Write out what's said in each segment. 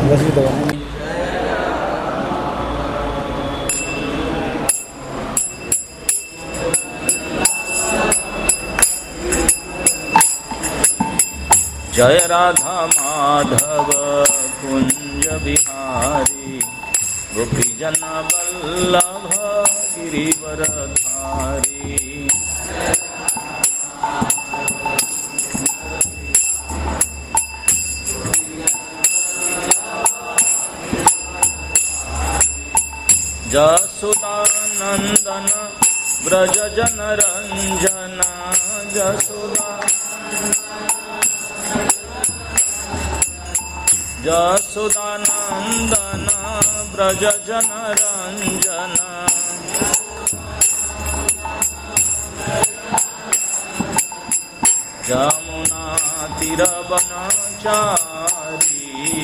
जय राधा माधव कुंज बिहारी गोपी जन वल्लभ गिरिवरधारी। जसोदानंदन ब्रज जन रंजन जसोदानंदन ब्रज जन रंजन। जमुना तीर वनचारी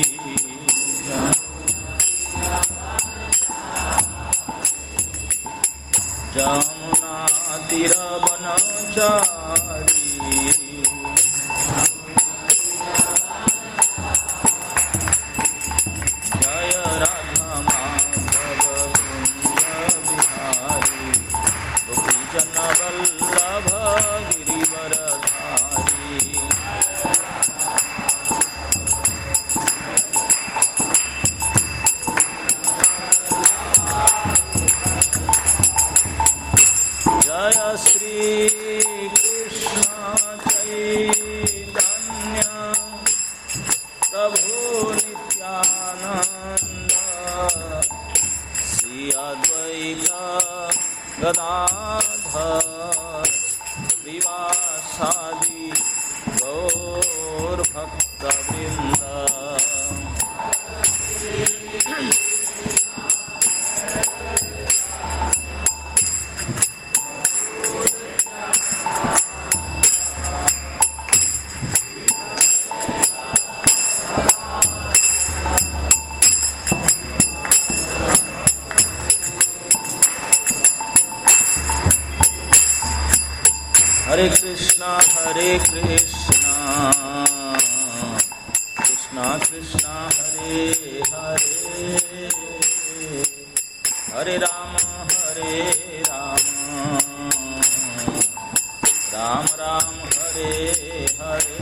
जमुना तीर वनचारी। जय राधा माधव कुंज बिहारी गोपी जन वल्लभ गिरिवरधारी। जय श्री कृष्ण चैतन्य प्रभु नित्यानंद श्री अद्वैत गदाधर श्रीवासादि गौर भक्तवृंद। हरे कृष्णा कृष्णा कृष्णा हरे हरे हरे राम राम राम हरे हरे।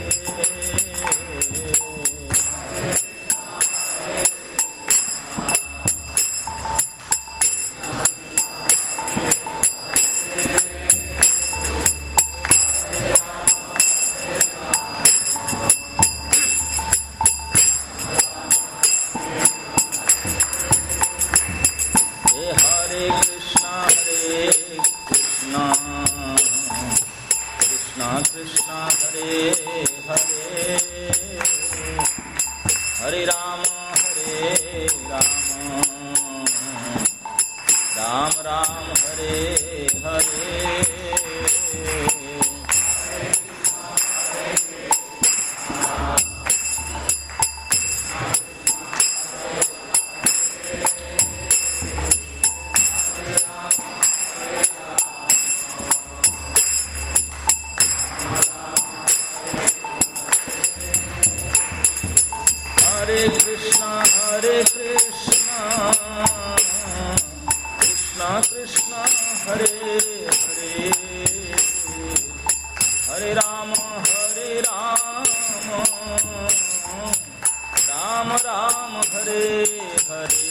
कृष्णा कृष्णा हरे हरे हरे राम राम राम हरे हरे। हरे कृष्णा कृष्णा कृष्णा हरे हरे हरे राम राम राम हरे हरे।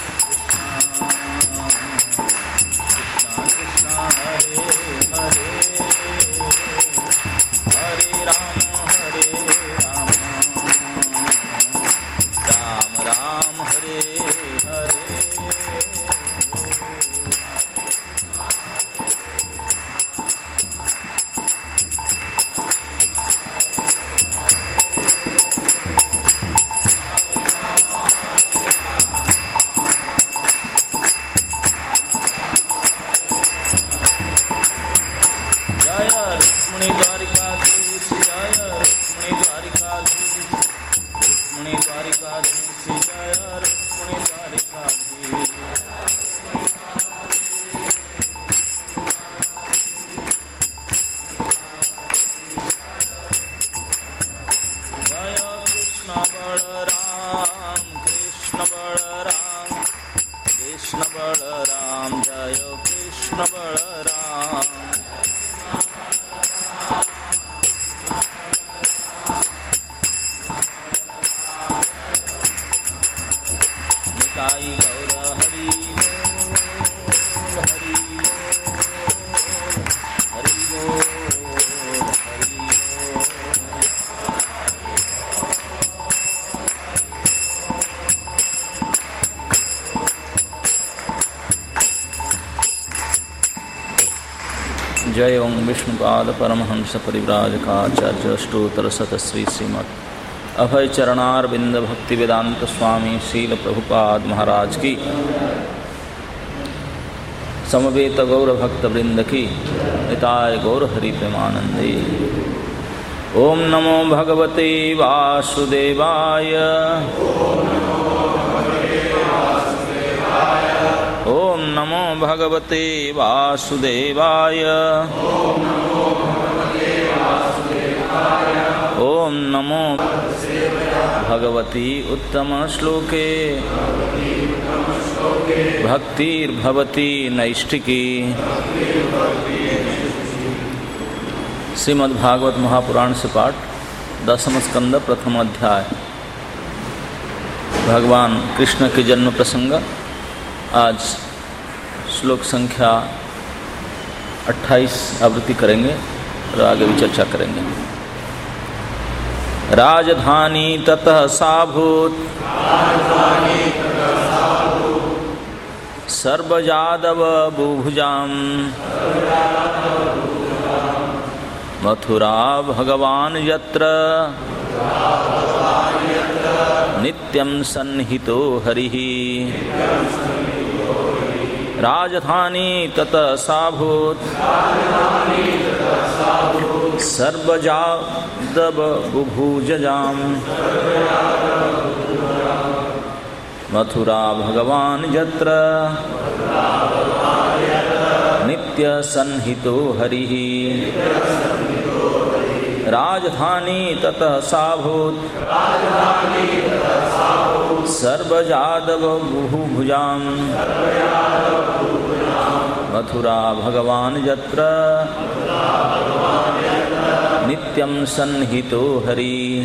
हरे रुक्मिणी द्वारिकाधीश जय रुक्मिणी द्वारिकाधीश रुक्मिणी द्वारिकाधीश जय रुक्मिणी द्वारिकाधीश कृष्ण बलराम जय कृष्ण बलराम निताई गौर हरि हरि हरि हरि जय ओं विष्णुपाद परमहंस परिव्राजकाचार्य अष्टोत्तर शतश्री श्रीमद् अभय चरणारविंद भक्ति वेदांत स्वामी शील प्रभुपाद महाराज की समवेत गौर भक्त वृंद की निताय गौर हरि प्रेमानंदे। ओम नमो भगवते वासुदेवाय ओम नमो भगवते वासुदेवाय ओम नमो भगवती उत्तम श्लोके भक्तिर्भवती नैष्ठिकी। श्रीमद्भागवत महापुराण से पाठ 10वां स्कंद प्रथम अध्याय। भगवान कृष्ण के जन्म प्रसंग। आज श्लोक संख्या 28 आवृत्ति करेंगे और आगे भी चर्चा करेंगे। राजधानी ततः साभूत सर्वजादव बुभुजाम मथुरा भगवान यत्र नित्यं सन्निहितो हरिः। राजधानी ततः साभूत सर्वजादव बुभुजाम मथुरा भगवान यत्र नित्य सन्निहितो हरिः। राजधानी ततः साभूत सर्वजादव बुभुजाम मथुरा भगवान यत्र नित्यं सन्निहितो हरिः।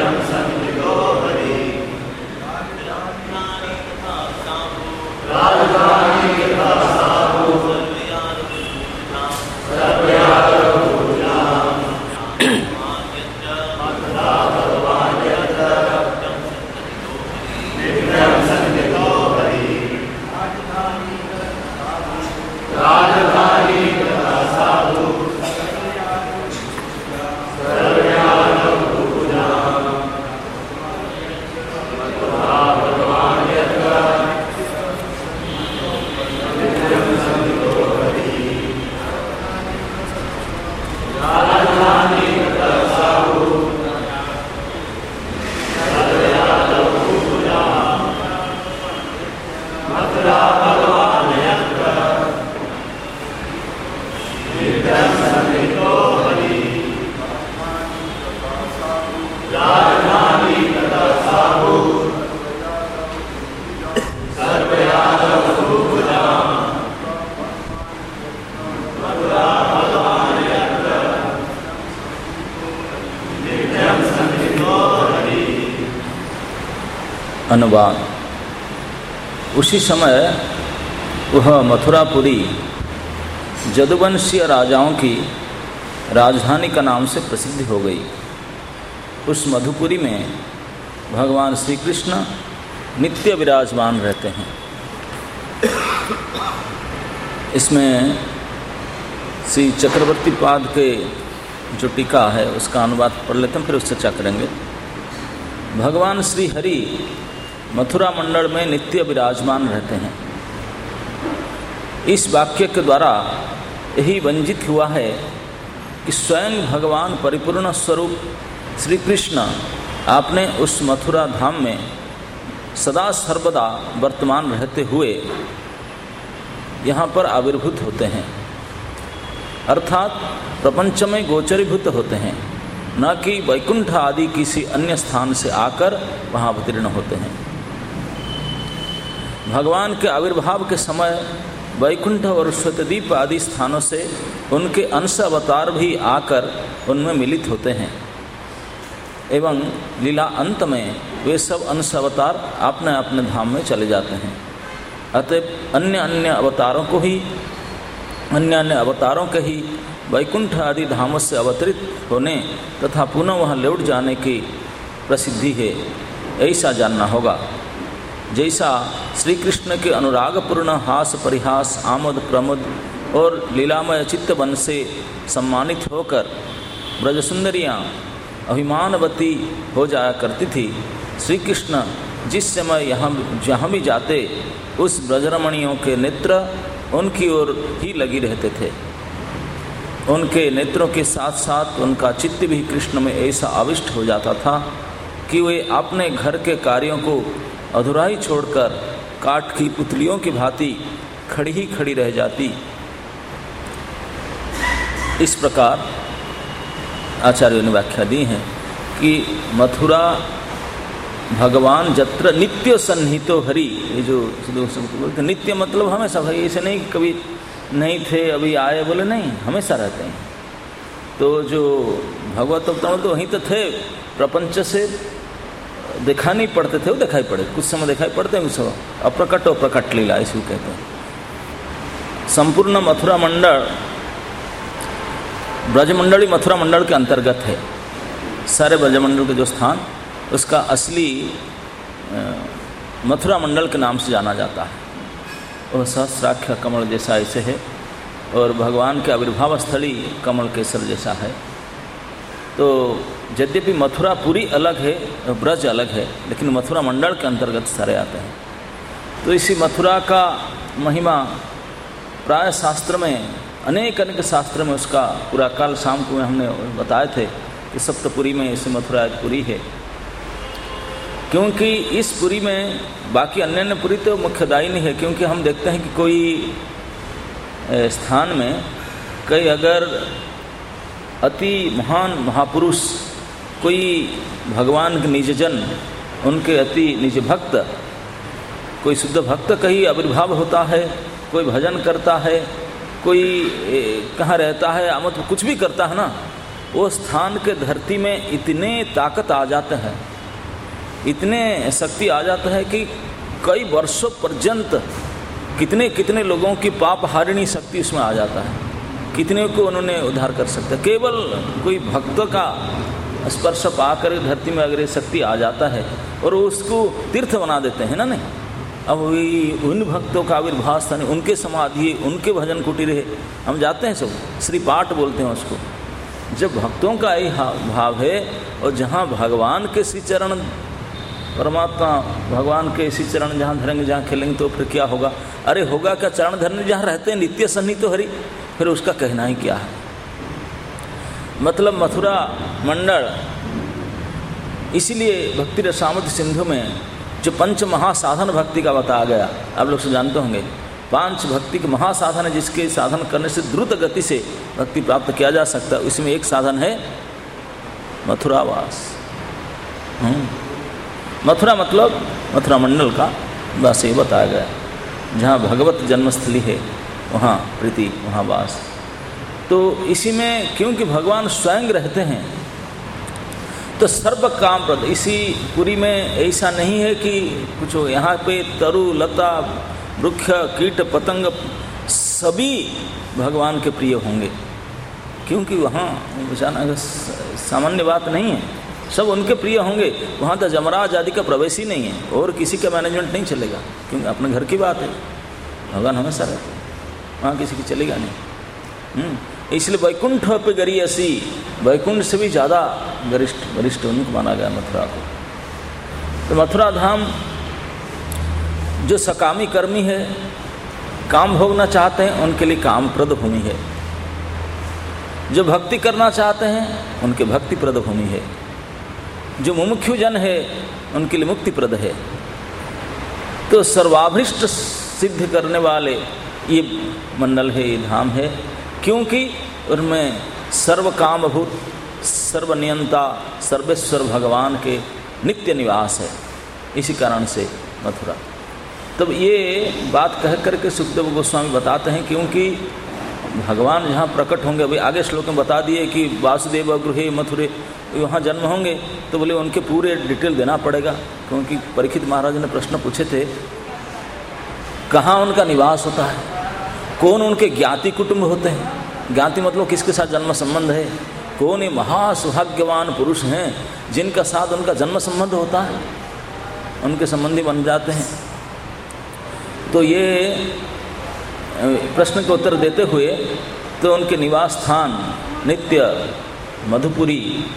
अनुवाद। उसी समय वह मथुरापुरी जदुवंशीय राजाओं की राजधानी का नाम से प्रसिद्ध हो गई। उस मधुपुरी में भगवान श्री कृष्ण नित्य विराजमान रहते हैं। इसमें श्री चक्रवर्ती पाद के जो टीका है उसका अनुवाद पढ़ लेते हैं, फिर उस चर्चा करेंगे। भगवान श्री हरि मथुरा मंडल में नित्य विराजमान रहते हैं। इस वाक्य के द्वारा यही वंजित हुआ है कि स्वयं भगवान परिपूर्ण स्वरूप श्री कृष्ण आपने उस मथुरा धाम में सदा सर्वदा वर्तमान रहते हुए यहाँ पर आविर्भूत होते हैं, अर्थात प्रपंच में गोचरीभूत होते हैं, न कि वैकुंठ आदि किसी अन्य स्थान से आकर वहाँ अवतीर्ण होते हैं। भगवान के आविर्भाव के समय वैकुंठ और श्वेतद्वीप आदि स्थानों से उनके अंश अवतार भी आकर उनमें मिलित होते हैं एवं लीला अंत में वे सब अंश अवतार अपने अपने धाम में चले जाते हैं। अतः अन्य अन्य अवतारों के ही वैकुंठ आदि धामों से अवतरित होने तथा पुनः वहाँ लौट जाने की प्रसिद्धि है, ऐसा जानना होगा। जैसा श्री कृष्ण के अनुरागपूर्ण हास परिहास आमोद प्रमोद और लीलामय चित्तवन से सम्मानित होकर ब्रजसुंदरियाँ अभिमानवती हो जाया करती थी, श्री कृष्ण जिस समय जहाँ भी जाते उस ब्रजरमणियों के नेत्र उनकी ओर ही लगी रहते थे। उनके नेत्रों के साथ साथ उनका चित्त भी कृष्ण में ऐसा आविष्ट हो जाता था कि वे अपने घर के कार्यों को अधूरा ही छोड़कर काठ की पुतलियों की भांति खड़ी ही खड़ी रह जाती। इस प्रकार आचार्यों ने व्याख्या दी है कि मथुरा भगवान जत्र नित्य सन्निहितो हरि, ये जो बोलते नित्य मतलब हमेशा, भाई ऐसे नहीं कभी नहीं थे अभी आए बोले, नहीं, हमेशा रहते हैं। तो जो भगवत अवतार तो वहीं तो थे, प्रपंच से दिखा नहीं पड़ते थे, वो दिखाई पड़े, कुछ समय दिखाई पड़ते हैं, कुछ समय अप्रकट और प्रकट लीला ऐसे कहते हैं। संपूर्ण मथुरा मंडल ब्रजमंडली मथुरा मंडल के अंतर्गत है। सारे ब्रजमंडल के जो स्थान उसका असली मथुरा मंडल के नाम से जाना जाता है। वह सहस्राक्ष कमल जैसा ऐसे है और भगवान के आविर्भाव स्थली कमल केसर जैसा है। तो यद्यपि मथुरा पूरी अलग है, ब्रज अलग है, लेकिन मथुरा मंडल के अंतर्गत सारे आते हैं। तो इसी मथुरा का महिमा प्राय शास्त्र में अनेक शास्त्र में उसका पूरा काल शाम को हमने बताए थे कि सप्तपुरी में इसे मथुरा एक पुरी है, क्योंकि इस पुरी में बाकी अन्य पुरी तो मुख्यदायिनी है। क्योंकि हम देखते हैं कि कोई स्थान में कई अगर अति महान महापुरुष, कोई भगवान के निजजन, उनके अति निज भक्त, कोई शुद्ध भक्त का ही आविर्भाव होता है, कोई भजन करता है, कोई कहाँ रहता है, मतलब कुछ भी करता है ना, वो स्थान के धरती में इतने ताकत आ जाते हैं, इतने शक्ति आ जाता है कि कई वर्षों पर्यंत कितने कितने लोगों की पाप हारिणी शक्ति उसमें आ जाता है, कितने को उन्होंने उद्धार कर सकता है। केवल कोई भक्त का स्पर्श पाकर धरती में अगर ये शक्ति आ जाता है और उसको तीर्थ बना देते हैं ना, नहीं, अब उन भक्तों का आविर्भाव स्थान, उनके समाधि, उनके भजन कुटीर है, हम जाते हैं सब, श्री पाठ बोलते हैं उसको। जब भक्तों का यही भाव है और जहाँ भगवान के श्री चरण, परमात्मा भगवान के इसी चरण जहाँ धरेंगे, जहाँ खेलेंगे, तो फिर क्या होगा? अरे होगा क्या, चरण धरने जहाँ रहते हैं नित्य सन्निहित तो हरि, फिर उसका कहना ही क्या है। मतलब मथुरा मंडल, इसीलिए भक्ति रसामृत सिंधु में जो पंच महासाधन भक्ति का बताया गया, आप लोग से जानते होंगे, 5 भक्ति के महासाधन है जिसके साधन करने से द्रुत गति से भक्ति प्राप्त किया जा सकता है। इसमें एक साधन है मथुरावास। मथुरा मतलब मथुरा मंडल का वास ये बताया गया, जहाँ भगवत जन्मस्थली है वहाँ प्रीति, वहाँ वास। तो इसी में क्योंकि भगवान स्वयं रहते हैं तो सर्व काम प्रद, इसी पुरी में ऐसा नहीं है कि कुछ हो, यहाँ पे तरु लता वृक्ष कीट पतंग सभी भगवान के प्रिय होंगे, क्योंकि वहाँ अचानक सामान्य बात नहीं है, सब उनके प्रिय होंगे। वहाँ तो जमराज आदि का प्रवेश ही नहीं है और किसी का मैनेजमेंट नहीं चलेगा, क्योंकि अपने घर की बात है, भगवान हमेशा रहते हैं, वहाँ किसी की चलेगा नहीं। इसलिए वैकुंठ पे गरीयसी, वैकुंठ से भी ज़्यादा वरिष्ठ उनको माना गया मथुरा को। तो मथुरा धाम जो सकामी कर्मी है, काम भोगना चाहते हैं, उनके लिए कामप्रद भूमि है। जो भक्ति करना चाहते हैं उनके भक्ति प्रद भूमि है, जो मुमुक्षु जन है उनके लिए मुक्ति प्रद है। तो सर्वाभीष्ट सिद्ध करने वाले ये मंडल है, ये धाम है, क्योंकि उनमें सर्व कामभूत, सर्वनियंता, सर्वेश्वर भगवान के नित्य निवास है। इसी कारण से मथुरा। तब ये बात कह करके सुखदेव गोस्वामी बताते हैं, क्योंकि भगवान जहाँ प्रकट होंगे, अभी आगे श्लोक में बता दिए कि वासुदेव गृहे मथुरे, वहाँ जन्म होंगे, तो बोले उनके पूरे डिटेल देना पड़ेगा, क्योंकि परीक्षित महाराज ने प्रश्न पूछे थे कहाँ उनका निवास होता है, कौन उनके ज्ञाति कुटुंब होते हैं, ज्ञाति मतलब किसके साथ जन्म संबंध है, कौन ये महासौभाग्यवान पुरुष हैं जिनका साथ उनका जन्म संबंध होता है, उनके संबंधी बन जाते हैं। तो ये प्रश्न का उत्तर देते हुए तो उनके निवास स्थान नित्य मधुपुरी,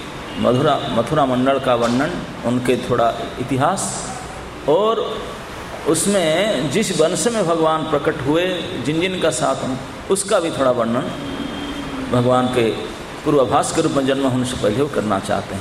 मथुरा मंडल का वर्णन, उनके थोड़ा इतिहास, और उसमें जिस वंश में भगवान प्रकट हुए, जिन जिन का साथ, उसका भी थोड़ा वर्णन भगवान के पूर्वाभास के रूप में जन्म होने से पहले वो करना चाहते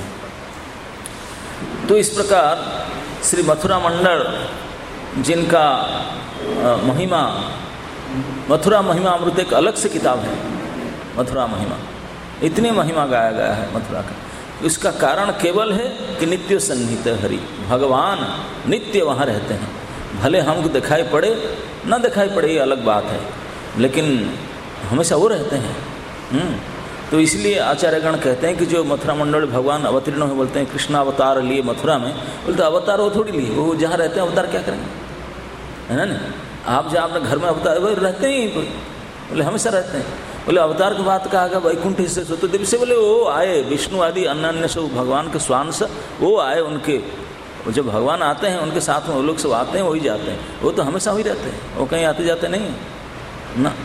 हैं। तो इस प्रकार श्री मथुरा मंडल, जिनका महिमा, मथुरा महिमा अमृत एक अलग से किताब है। मथुरा महिमा, इतनी महिमा गाया गया है मथुरा का। इसका कारण केवल है कि नित्य सन्निहित हरि, भगवान नित्य वहाँ रहते हैं। भले हमको दिखाई पड़े ना दिखाई पड़े ये अलग बात है, लेकिन हमेशा वो रहते हैं। तो इसलिए आचार्यगण कहते हैं कि जो मथुरा मंडल भगवान अवतीर्ण हुए, बोलते हैं कृष्ण अवतार लिए मथुरा में, बोलते अवतार वो थोड़ी लिए, वो जहाँ रहते हैं अवतार क्या करेंगे, है ना। आप जहाँ अपने घर में अवतार रहते ही कोई, बोले हमेशा रहते हैं। बोले अवतार की बात कहा गया वैकुंठ से सत्यदेव से, बोले वो आए विष्णु आदि अन्य अन्य सब भगवान के स्वांश, वो आए, उनके जब भगवान आते हैं उनके साथ में वो लोग सब आते हैं, वही जाते हैं, वो तो हमेशा वही रहते हैं, वो कहीं आते जाते नहीं है ना।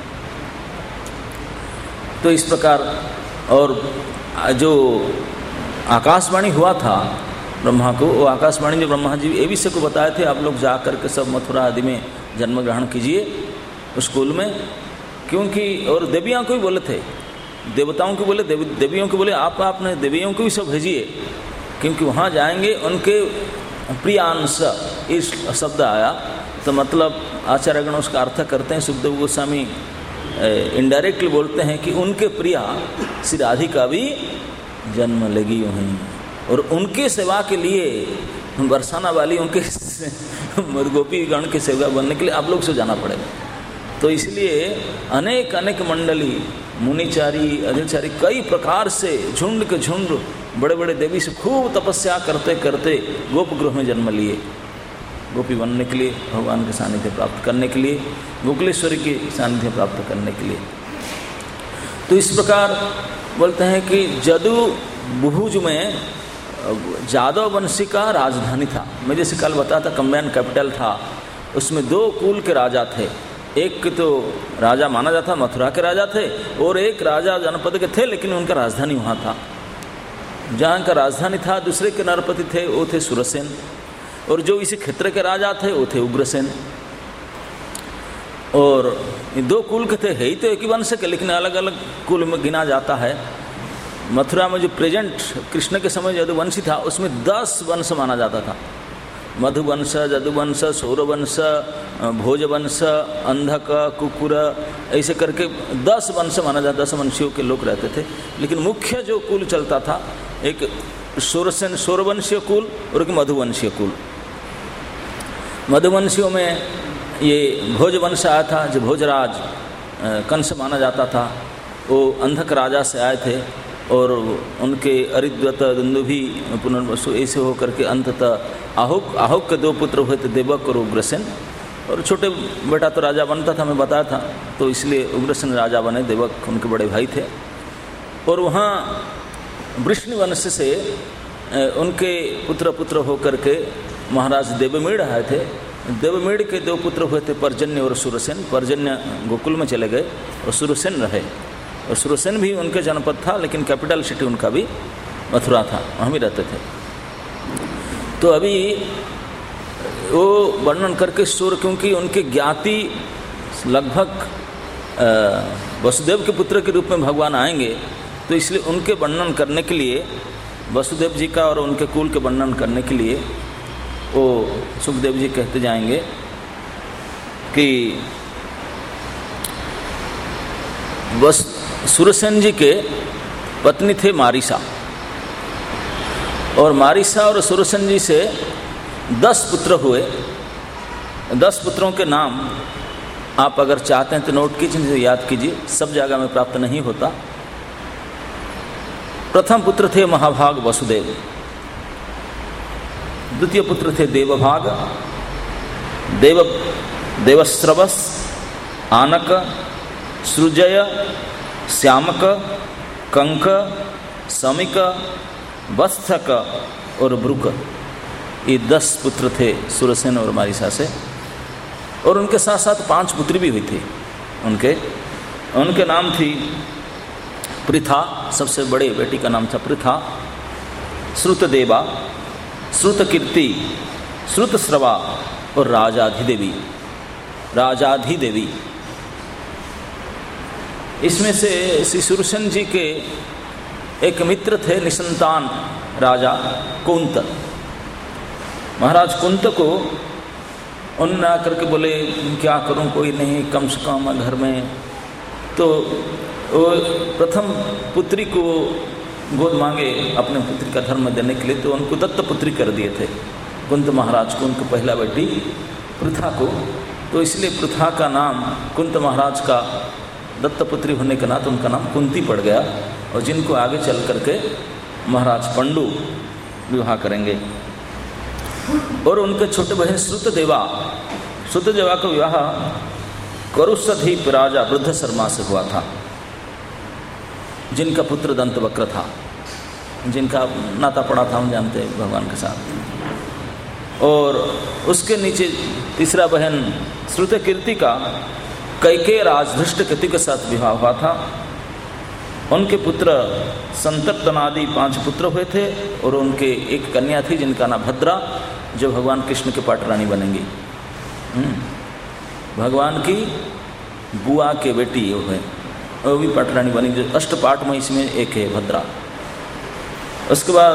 तो इस प्रकार, और जो आकाशवाणी हुआ था ब्रह्मा को, वो आकाशवाणी जो ब्रह्मा जी ये विषय को बताए थे, आप लोग जा करके सब मथुरा आदि में जन्म ग्रहण कीजिए स्कूल में, क्योंकि और देवियों को भी बोले थे, देवताओं को बोले, देवियों को बोले आप अपने देवियों को भी सब भेजिए, क्योंकि वहाँ जाएंगे उनके प्रियांश, इस शब्द आया तो मतलब आचार्यगण उसका अर्थ करते हैं। सुखदेव गोस्वामी इनडायरेक्टली बोलते हैं कि उनके प्रिया श्री राधिका भी जन्म लेगी वहीं, और उनके सेवा के लिए बरसाना वाली उनके गोपी गण के सेवा बनने के लिए आप लोग से जाना पड़ेगा। तो इसलिए अनेक अनेक मंडली, मुनिचारी, अधिचारी, कई प्रकार से झुंड के झुंड बड़े बड़े देवी से खूब तपस्या करते करते गोप गृह में जन्म लिए, गोपी बनने के लिए, भगवान के सानिध्य प्राप्त करने के लिए, गोकुलेश्वरी के सानिध्य प्राप्त करने के लिए। तो इस प्रकार बोलते हैं कि जदु बुहुज में जादव वंशी का राजधानी था। मैं जैसे कल बताया था कंबाइन कैपिटल था, उसमें 2 कुल के राजा थे। एक तो राजा माना जाता मथुरा के राजा थे, और एक राजा जनपद के थे, लेकिन उनका राजधानी वहाँ था। जहाँ का राजधानी था दूसरे के नरपति थे, वो थे सुरसेन, और जो इसी क्षेत्र के राजा थे वो थे उग्रसेन। और 2 कुल के थे, है ही तो एक ही वंश के, लेकिन अलग अलग कुल में गिना जाता है। मथुरा में जो प्रेजेंट कृष्ण के समय यदुवंशी था, उसमें 10 वंश माना जाता था। मधुवंश, यदुवंश, सौरवंश, भोजवंश, अंधक, कुकुर, ऐसे करके 10 वंश माना जाता, 10 वंशियों के लोग रहते थे। लेकिन मुख्य जो कुल चलता था, एक सुरसेन सौरवंशीय कुल और एक मधुवंशीय कुल। मधुवंशियों में ये भोजवंश आया था, जो भोजराज कंस माना जाता था, वो अंधक राजा से आए थे, और उनके अरिद्वत, दुंदुभि, पुनर्वसु ऐसे होकर के अंततः आहुक के 2 पुत्र हुए थे, देवक और उग्रसेन। और छोटे बेटा तो राजा बनता था, मैं बताया था, तो इसलिए उग्रसेन राजा बने, देवक उनके बड़े भाई थे। और वहाँ वृष्णि वंश से उनके पुत्र होकर के महाराज देवमीड़ आए थे। देवमीड़ के 2 पुत्र हुए थे, पर्जन्य और सुरसेन। पर्जन्य गोकुल में चले गए और सुरसेन रहे, और सुरसेन भी उनके जनपद था, लेकिन कैपिटल सिटी उनका भी मथुरा था, वहाँ भी रहते थे। तो अभी वो वर्णन करके सुर, क्योंकि उनके ज्ञाति लगभग वसुदेव के पुत्र के रूप में भगवान आएंगे, तो इसलिए उनके वर्णन करने के लिए, वसुदेव जी का और उनके कुल के वर्णन करने के लिए वो सुखदेव जी कहते जाएंगे कि सुरसेन जी के पत्नी थे मारिसा, और मारिसा और सुरसेन जी से 10 पुत्र हुए। 10 पुत्रों के नाम आप अगर चाहते हैं तो नोट कीजिए, याद कीजिए, सब जगह में प्राप्त नहीं होता। प्रथम पुत्र थे महाभाग वसुदेव, द्वितीय पुत्र थे देवभाग, देवश्रवस, आनक, सृजय, श्यामक, कंक, समिक, वत्सक और ब्रुक। ये 10 पुत्र थे सुरसेन और मारिसा से, और उनके साथ साथ 5 पुत्री भी हुई थी उनके नाम थी पृथा, सबसे बड़े बेटी का नाम था पृथा, श्रुतदेवा, श्रुतकीर्ति, श्रुतश्रवा और राजाधिदेवी। इसमें से श्री सुरसेन जी के एक मित्र थे निसंतान राजा कुंत। महाराज कुंत को उन्होंने आकर के बोले क्या करूं, कोई नहीं, कम से कम घर में। तो वो प्रथम पुत्री को गोद मांगे अपने पुत्री का धर्म देने के लिए, तो उनको दत्त पुत्री कर दिए थे कुंत महाराज को, उनकी पहला बेटी पृथा को। तो इसलिए पृथा का नाम कुंत महाराज का दत्त पुत्री होने के नाते उनका नाम कुंती पड़ गया, और जिनको आगे चल करके महाराज पंडु विवाह करेंगे। और उनके छोटे बहन श्रुतदेवा का विवाह करुषधीप राजा वृद्ध शर्मा से हुआ था, जिनका पुत्र दंतवक्र था, जिनका नाता पड़ा था, हम जानते हैं, भगवान के साथ। और उसके नीचे तीसरा बहन श्रुतकीर्ति का कैकेय राज धृष्टकेतु के साथ विवाह हुआ था। उनके पुत्र संतर्दनादि 5 पुत्र हुए थे, और उनके एक कन्या थी जिनका नाम भद्रा, जो भगवान कृष्ण के पाटरानी बनेंगी। भगवान की बुआ के बेटी वो भी पाटरानी बनी, जो अष्टपाट में इसमें एक है भद्रा। उसके बाद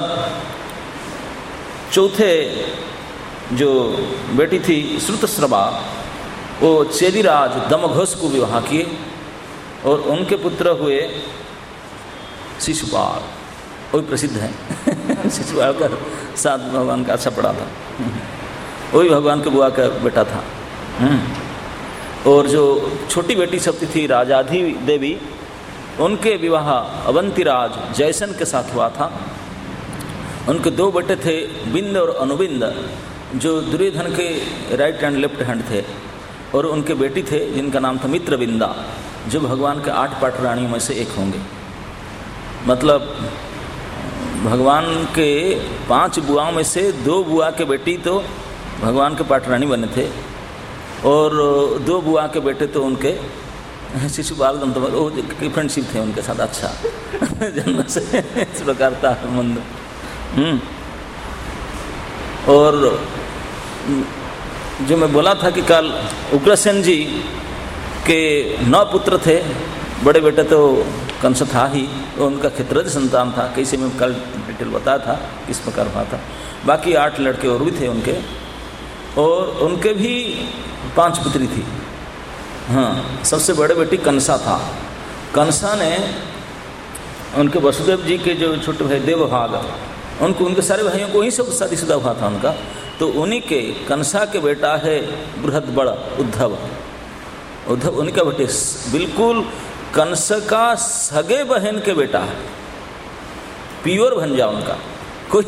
चौथे जो बेटी थी श्रुतश्रवा, वो चेदिराज दमघोष को विवाह किए, और उनके पुत्र हुए शिशुपाल, वो भी प्रसिद्ध है। शिशुपाल का साथ भगवान का अच्छा पड़ा था, वो भी भगवान के बुआ का बेटा था। और जो छोटी बेटी सब थी राजाधि देवी, उनके विवाह अवंतिराज जयसन के साथ हुआ था। उनके 2 बेटे थे बिंद और अनुबिंद, जो दुर्योधन के राइट एंड लेफ्ट हैंड थे, और उनके बेटी थे जिनका नाम था मित्रविंदा, जो भगवान के 8 पाटरानियों में से एक होंगे। मतलब भगवान के 5 बुआओं में से 2 बुआ के बेटी तो भगवान के पाटरानी बने थे, और 2 बुआ के बेटे तो उनके शिशुपाल वो फ्रेंडशिप थे उनके साथ, अच्छा जन्म से इस प्रकार था संबंध। और जो मैं बोला था कि कल उग्रसेन जी के 9 पुत्र थे, बड़े बेटे तो कंस था ही, उनका क्षत्रज संतान था, कैसे मैं कल डिटेल बताया था किस प्रकार हुआ था। बाकी 8 लड़के और भी थे उनके, और उनके भी 5 पुत्री थी। हाँ, सबसे बड़े बेटी कंसा था। कंसा ने उनके वसुदेव जी के जो छोटे भाई देवभाग, उनके सारे भाइयों को वहीं सब शादीशुदा हुआ था उनका, तो उन्हीं के कंसा के बेटा है बृहद्बड़ उद्धव उन्हीं का बेटे, बिल्कुल कंस का सगे बहन के बेटा है, प्योर भंजा उनका कोई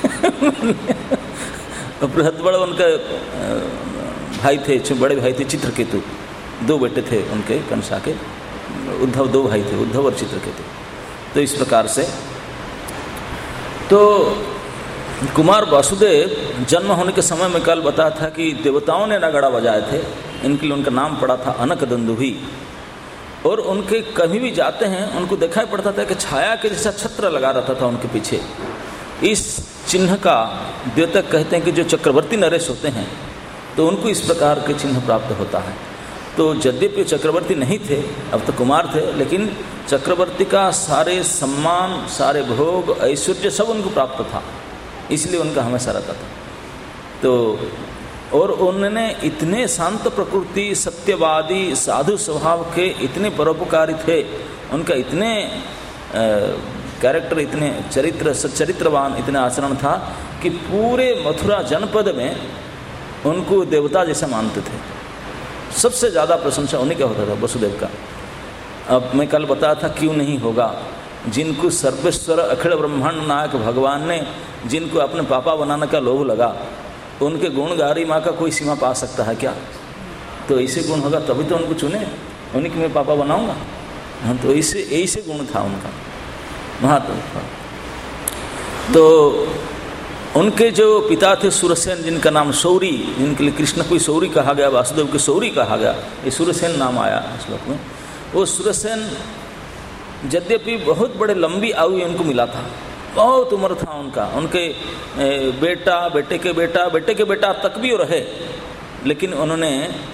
बृहद्बड़ उनके भाई थे, बड़े भाई थे चित्रकेतु, 2 बेटे थे उनके कंसा के, उद्धव 2 भाई थे, उद्धव और चित्रकेतु। तो इस प्रकार से तो कुमार वासुदेव जन्म होने के समय में कल बताया था कि देवताओं ने नगाड़ा बजाए थे, इनके लिए उनका नाम पड़ा था अनक दंदुभी। और उनके कभी भी जाते हैं उनको दिखाई पड़ता था कि छाया के जैसा छत्र लगा रहता था उनके पीछे। इस चिन्ह का द्योतक कहते हैं कि जो चक्रवर्ती नरेश होते हैं तो उनको इस प्रकार के चिन्ह प्राप्त होता है। तो यद्यपि चक्रवर्ती नहीं थे, अब तो कुमार थे, लेकिन चक्रवर्ती का सारे सम्मान, सारे भोग, ऐश्वर्य सब उनको प्राप्त था, इसलिए उनका हमेशा रहता था। तो और उन्होंने इतने शांत प्रकृति, सत्यवादी, साधु स्वभाव के, इतने परोपकारी थे, उनका इतने कैरेक्टर, इतने चरित्र, सच्चरित्रवान, इतने आचरण था कि पूरे मथुरा जनपद में उनको देवता जैसा मानते थे। सबसे ज़्यादा प्रशंसा उन्हीं का होता था, वसुदेव का। अब मैं कल बताया था क्यों नहीं होगा, जिनको सर्वेश्वर अखिल ब्रह्मांड नायक भगवान ने जिनको अपने पापा बनाने का लोभ लगा, उनके गुण गारी माँ का कोई सीमा पा सकता है क्या? तो ऐसे गुण होगा तभी तो उनको चुने, उन्हीं को मैं पापा बनाऊंगा। हाँ, तो ऐसे गुण था उनका, महात्मा था। तो उनके जो पिता थे सूरसेन, जिनका नाम शौरी, जिनके लिए कृष्ण को शौरी कहा गया, वासुदेव को शौरी कहा गया, ये सूरसेन नाम आया श्लोक में। वो सूरसेन यद्यपि बहुत बड़े लंबी आयु उनको मिला था, बहुत उम्र था उनका, उनके बेटा, बेटे के बेटा, बेटे के बेटा तक भी रहे, लेकिन उन्होंने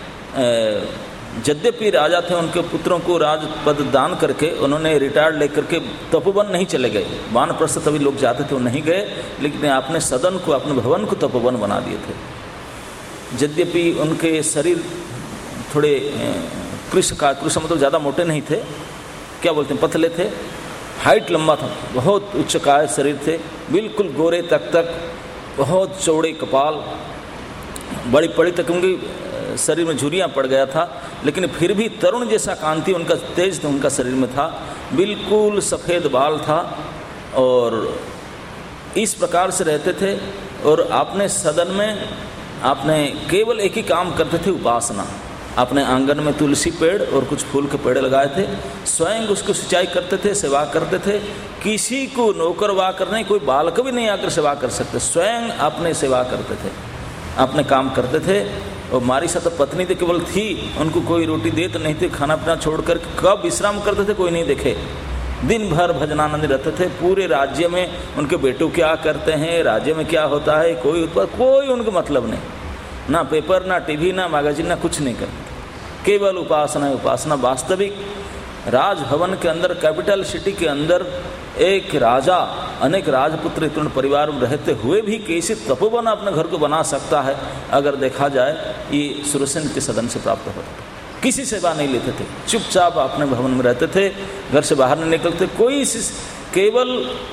यद्यपि राजा थे, उनके पुत्रों को राजपद दान करके उन्होंने रिटायर्ड लेकर के तपोवन नहीं चले गए। वानप्रस्थ तभी लोग जाते थे, वो नहीं गए, लेकिन अपने सदन को, अपने भवन को तपोवन बना दिए थे। यद्यपि उनके शरीर थोड़े कृश मतलब ज़्यादा मोटे नहीं थे, क्या बोलते हैं, पतले थे, हाइट लंबा था, बहुत उच्चकाय शरीर थे, बिल्कुल गोरे तक, बहुत चौड़े कपाल, बड़ी पड़ी तक उनकी शरीर में झुर्रियाँ पड़ गया था, लेकिन फिर भी तरुण जैसा कांति उनका, तेज उनका शरीर में था, बिल्कुल सफ़ेद बाल था, और इस प्रकार से रहते थे। और अपने सदन में आपने केवल एक ही काम करते थे, उपासना। अपने आंगन में तुलसी पेड़ और कुछ फूल के पेड़ लगाए थे, स्वयं उसको सिंचाई करते थे, सेवा करते थे, किसी को नौकर वाकर नहीं, कोई बालक भी नहीं आकर सेवा कर सकते, स्वयं अपने सेवा करते थे, अपने काम करते थे। और हमारी साथ पत्नी तो केवल थी, उनको कोई रोटी देते नहीं थे, खाना पीना छोड़कर कब विश्राम करते थे कोई नहीं देखे, दिन भर भजनानंद रहते थे। पूरे राज्य में उनके बेटों क्या करते हैं, राज्य में क्या होता है, कोई उनको मतलब नहीं, ना पेपर, ना टीवी, ना मैगजीन, ना कुछ नहीं करते, केवल उपासना, उपासना। वास्तविक राजभवन के अंदर, कैपिटल सिटी के अंदर एक राजा अनेक राजपुत्र इतने परिवार में रहते हुए भी कैसे तपोवन अपने घर को बना सकता है, अगर देखा जाए, ये सूरसेन के सदन से प्राप्त होता था। किसी सेवा नहीं लेते थे, चुपचाप अपने भवन में रहते थे, घर से बाहर नहीं निकलते, कोई केवल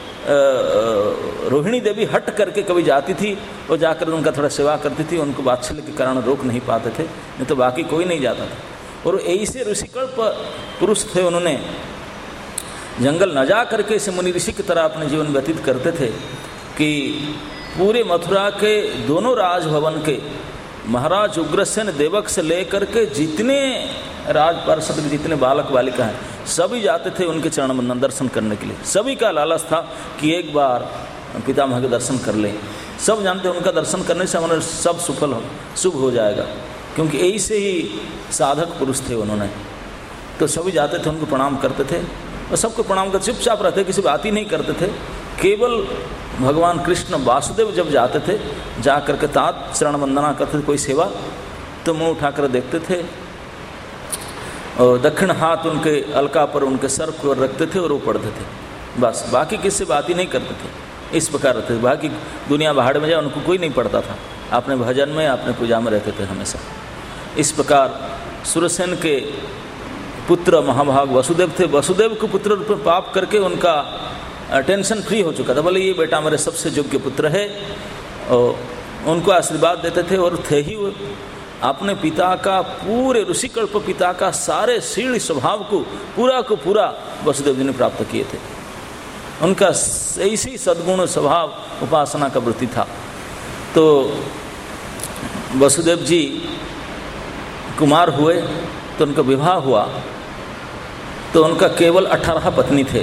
रोहिणी देवी हट करके कभी जाती थी, वो जाकर उनका थोड़ा सेवा करती थी, उनको वात्सल्य के कारण रोक नहीं पाते थे, नहीं तो बाकी कोई नहीं जाता था। और ऐसे ऋषिकल्प पुरुष थे, उन्होंने जंगल न जा करके ऐसे मुनि ऋषि की तरह अपने जीवन व्यतीत करते थे कि पूरे मथुरा के दोनों राजभवन के महाराज उग्रसेन देवक से लेकर के जितने राज पार्षद, जितने बालक बालिका हैं, सभी जाते थे उनके चरण वंदन दर्शन करने के लिए। सभी का लालच था कि एक बार पितामह के दर्शन कर लें। सब जानते उनका दर्शन करने से हमारा सब शुभ हो जाएगा, क्योंकि ऐसे ही साधक पुरुष थे उन्होंने। तो सभी जाते थे, उनको प्रणाम करते थे, और सबको प्रणाम कर चुपचाप रहते, किसी बात ही नहीं करते थे। केवल भगवान कृष्ण वासुदेव जब जाते थे, जा करके तात चरण वंदना करते थे, कोई सेवा तो मुँह उठाकर देखते थे, और दक्षिण हाथ उनके अलका पर उनके सर को रखते थे और वो पढ़ते थे, बस। बाकी किससे बात ही नहीं करते थे, इस प्रकार रहते थे। बाकी दुनिया बाहर में जाए उनको कोई नहीं पढ़ता था, अपने भजन में, अपने पूजा में रहते थे हमेशा। इस प्रकार सूरसेन के पुत्र महाभाग वसुदेव थे। वसुदेव को पुत्र रूप में पाप करके उनका टेंशन फ्री हो चुका था, बोले ये बेटा मेरे सबसे योग्य पुत्र है, और उनको आशीर्वाद देते थे। और थे ही वो अपने पिता का, पूरे ऋषिकल्प पिता का सारे शील स्वभाव को पूरा वसुदेव जी ने प्राप्त किए थे। उनका ऐसी सद्गुण स्वभाव, उपासना का वृत्ति था। तो वसुदेव जी कुमार हुए तो उनका विवाह हुआ, तो उनका केवल 18 पत्नी थे।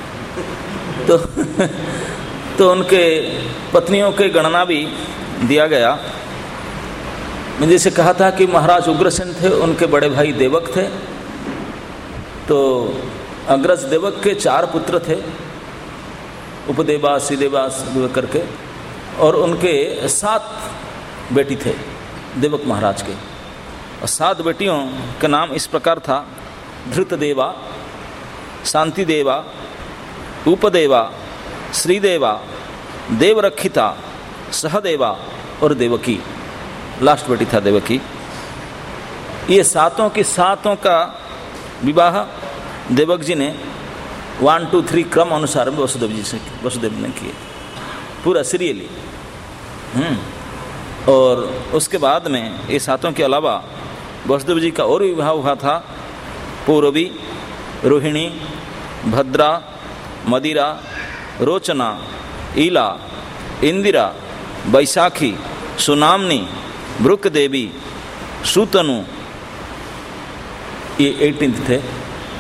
तो उनके पत्नियों के गणना भी दिया गया। मैं जैसे कहा था कि महाराज उग्रसेन थे, उनके बड़े भाई देवक थे, तो अग्रज देवक के 4 पुत्र थे, उपदेवास, श्रीदेवास करके, और उनके 7 बेटी थे देवक महाराज के। और 7 बेटियों का नाम इस प्रकार था: धृतदेवा, शांतिदेवा, उपदेवा, श्रीदेवा, देवरक्षिता, सहदेवा और देवकी। लास्ट बेटी था देवकी। ये 7 की 7 का विवाह देवक जी ने 1, 2, 3 क्रम अनुसार में वसुदेव ने किए, पूरा सीरियली। और उसके बाद में ये 7 के अलावा वसुदेव जी का और विवाह हुआ था: पूर्वी, रोहिणी, भद्रा, मदिरा, रोचना, ईला, इंदिरा, बैसाखी, सुनामनी, ब्रुक देवी, सुतनु। ये 18 थे।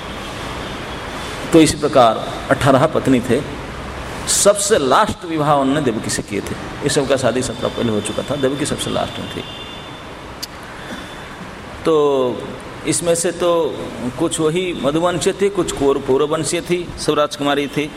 तो इसी प्रकार 18 पत्नी थे। सबसे लास्ट विवाह उन्होंने देवकी से किए थे। ये सबका शादी 17 पहले हो चुका था, देवकी सबसे लास्ट में थी। तो इसमें से तो कुछ वही मधुवंशीय थी, कुछ पूर्ववंशीय थी, सब राजकुमारी थी।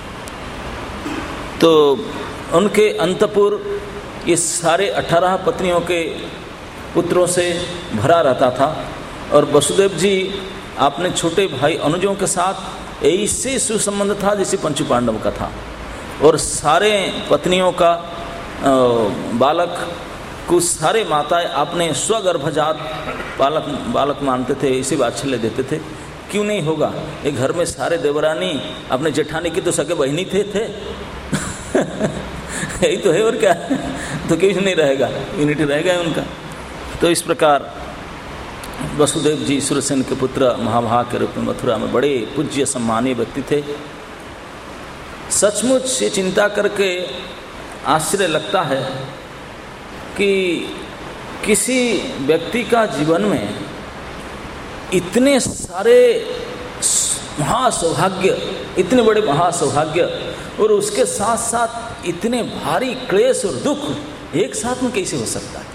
तो उनके अंतपुर ये सारे 18 पत्नियों के पुत्रों से भरा रहता था। और वसुदेव जी अपने छोटे भाई अनुजों के साथ ऐसे सुसंबंध था जैसे पंचु पांडव का था। और सारे पत्नियों का बालक को सारे माताएं अपने स्वगर्भजात बालक मानते थे, इसी वात्सल्य देते थे। क्यों नहीं होगा? एक घर में सारे देवरानी अपने जेठानी की तो सगे बहनी थे यही तो है, और क्या? तो क्यों नहीं रहेगा? यूनिटी रहेगा उनका। तो इस प्रकार वसुदेव जी सुरसेन के पुत्र, महाभाग के रूप में मथुरा में बड़े पूज्य सम्मानीय व्यक्ति थे। सचमुच ये चिंता करके आश्चर्य लगता है कि किसी व्यक्ति का जीवन में इतने सारे महासौभाग्य, इतने बड़े महासौभाग्य और उसके साथ साथ इतने भारी क्लेश और दुख एक साथ में कैसे हो सकता है?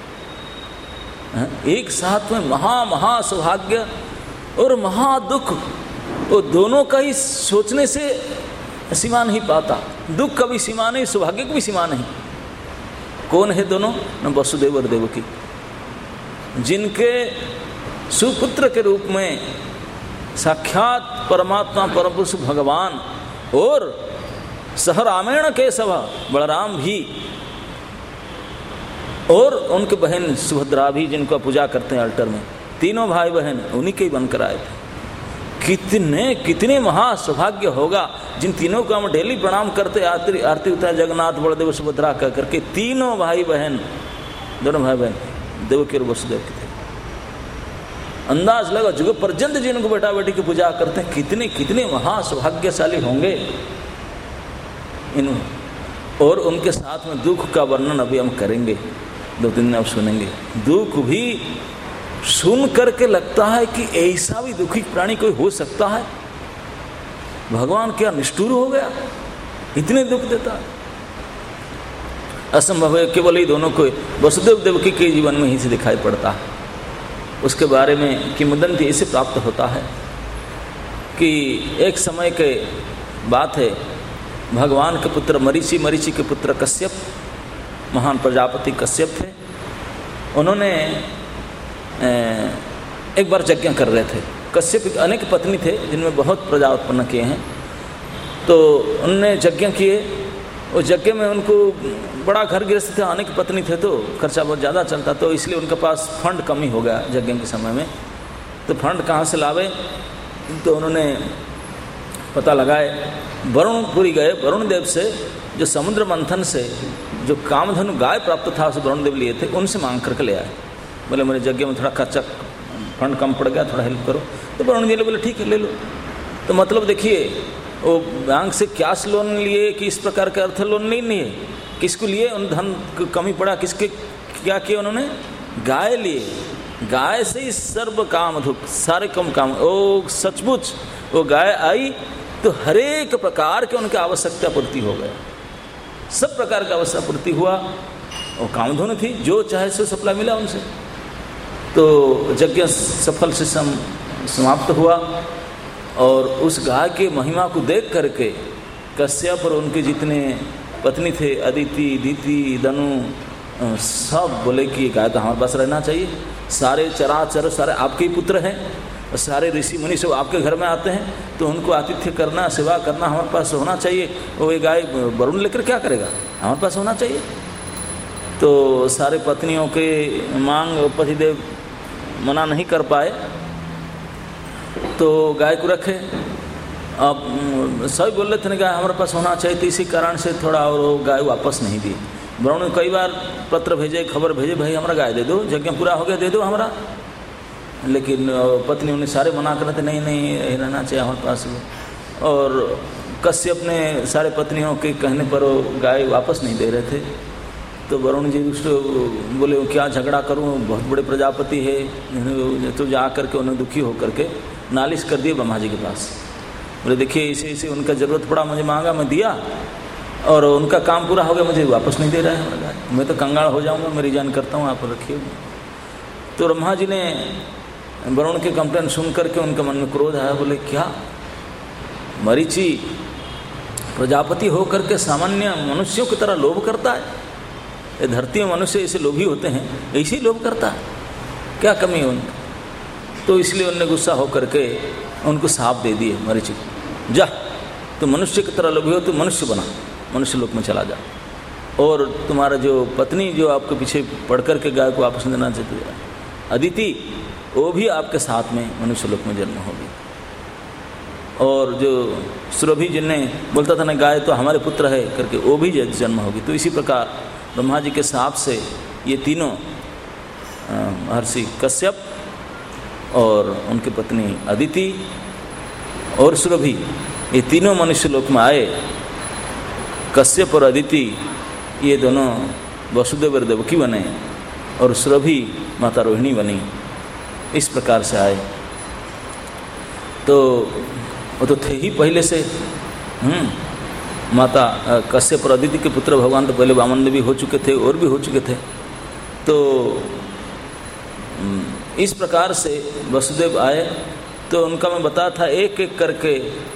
एक साथ में महा सौभाग्य और महा दुख, वो दोनों का ही सोचने से सीमा नहीं पाता। दुख का भी सीमा नहीं, सौभाग्य की भी सीमा नहीं। कौन है दोनों? न वसुदेव और देवकी, जिनके सुपुत्र के रूप में साक्षात परमात्मा परम पुरुष भगवान और सह रामेण केशव बलराम भी और उनके बहन सुभद्रा भी, जिनको पूजा करते हैं अल्टर में, तीनों भाई बहन उन्हीं के ही बनकर आए थे। कितने महासौभाग्य होगा जिन तीनों को हम डेली प्रणाम करते, आरती उतार जगन्नाथ बलदेव सुभद्रा कह करके तीनों भाई बहन, दोनों भाई बहन देवकी और वसुदेव के थे। अंदाज लगा जुग पर्यंत जिनको बेटा बेटी की पूजा करते हैं, कितने महासौभाग्यशाली होंगे इन। और उनके साथ में दुख का वर्णन अभी हम करेंगे, 2-3 दिन अब सुनेंगे। दुख भी सुन करके लगता है कि ऐसा भी दुखी प्राणी कोई हो सकता है? भगवान क्या निष्ठुर हो गया, इतने दुख देता है? असंभव है। केवल ही दोनों को वसुदेव देवकी के जीवन में ही से दिखाई पड़ता है। उसके बारे में किंवदंती ऐसे प्राप्त होता है कि एक समय के बात है, भगवान के पुत्र मरीचि के पुत्र कश्यप, महान प्रजापति कश्यप थे। उन्होंने एक बार यज्ञ कर रहे थे। कश्यप के अनेक पत्नी थे जिनमें बहुत प्रजा उत्पन्न किए हैं। तो उन्होंने यज्ञ किए। उस यज्ञ में उनको बड़ा घर गृहस्थ थे, अनेक पत्नी थे, तो खर्चा बहुत ज़्यादा चलता, तो इसलिए उनके पास फंड कमी हो गया यज्ञ के समय में। तो फंड कहाँ से लावे? तो उन्होंने पता लगाए, वरुणपुरी गए। वरुण देव से जो समुद्र मंथन से जो कामधनु गाय प्राप्त था उसे वरुण देव लिए थे, उनसे मांग करके ले आए। बोले मेरे यज्ञ में थोड़ा खर्चा फंड कम पड़ गया, थोड़ा हेल्प करो। तो वरुण देव बोले ठीक है ले लो। तो मतलब देखिए, वो बैंक से कैश लोन लिए कि इस प्रकार का अर्थ लोन नहीं लिए, किसको लिए? उन धन कमी पड़ा, किसके क्या किए उन्होंने? गाय लिए। गाय से ही सर्व काम दुख, सारे कम काम। ओ सचमुच वो गाय आई तो हरेक प्रकार के उनके आवश्यकता पूर्ति हो गया, सब प्रकार का आवश्यकता पूर्ति हुआ। वो कामधुन थी, जो चाहे सो सप्लाई मिला उनसे। तो यज्ञ सफल से समाप्त हुआ। और उस गाय के महिमा को देख करके कश्यप और उनके जितने पत्नी थे, अदिति, दीति, दनु, सब बोले कि गाय तो हमारे पास रहना चाहिए। सारे चराचर सारे आपके ही पुत्र हैं, सारे ऋषि मुनि सब आपके घर में आते हैं, तो उनको आतिथ्य करना, सेवा करना हमारे पास होना चाहिए। वो ये गाय वरुण लेकर क्या करेगा, हमारे पास होना चाहिए। तो सारे पत्नियों के मांग पतिदेव मना नहीं कर पाए, तो गाय को रखे। अब सभी बोल रहे थे ना गाय हमारे पास होना चाहिए, तो इसी कारण से थोड़ा और वो गाय वापस नहीं दी। वरुण ने कई बार पत्र भेजे, खबर भेजे, भाई हमारा गाय दे दो, यज्ञ पूरा हो गया दे दो हमारा, लेकिन पत्नी उन्हें सारे मना कर रहे थे, नहीं नहीं रहना चाहिए हमारे पास। और कश्यप ने सारे पत्नियों के कहने पर वो गाय वापस नहीं दे रहे थे। तो वरुण जी उसको बोले क्या झगड़ा करूं, बहुत बड़े प्रजापति है। तो जा करके उन्हें दुखी होकर के नालिश कर दिए ब्रह्मा जी के पास। बोले देखिए इसे इसे उनका ज़रूरत पड़ा, मुझे मांगा, मैं दिया और उनका काम पूरा हो गया, मुझे वापस नहीं दे रहा है गाय, मैं तो कंगाल हो जाऊँगा, मैं रिजाइन करता हूँ, आप रखिए। तो ब्रह्मा जी ने वरुण के कंप्लेन सुन करके उनके मन में क्रोध आया। बोले क्या मरीचि प्रजापति होकर के सामान्य मनुष्यों की तरह लोभ करता है? ये धरती में मनुष्य ऐसे लोभी होते हैं, ऐसे ही लोभ करता है, क्या कमी है उनकी? तो इसलिए उन्होंने गुस्सा होकर के उनको साप दे दिए मरीचि को, जा तो मनुष्य की तरह लोभी हो, तो मनुष्य बना, मनुष्य लोक में चला जा, और तुम्हारा जो पत्नी जो आपके पीछे पड़ कर के गाय को वापस देना चाहती है अदिति, वो भी आपके साथ में मनुष्य लोक में जन्म होगी। और जो सुरभि जिन्हें बोलता था ना गाय तो हमारे पुत्र है करके, वो भी जन्म होगी। तो इसी प्रकार ब्रह्मा जी के साप से ये तीनों महर्षि कश्यप और उनकी पत्नी अदिति और सुरभि, ये तीनों मनुष्य लोक में आए। कश्यप और अदिति ये दोनों वसुदेव और देवकी बने, और सुरभि माता रोहिणी बनी। इस प्रकार से आए। तो वो तो थे ही पहले से। माता कश्यप और अदिति के पुत्र भगवान तो पहले वामन में भी हो चुके थे और भी हो चुके थे। तो इस प्रकार से वसुदेव आए, तो उनका मैं बताया था एक एक करके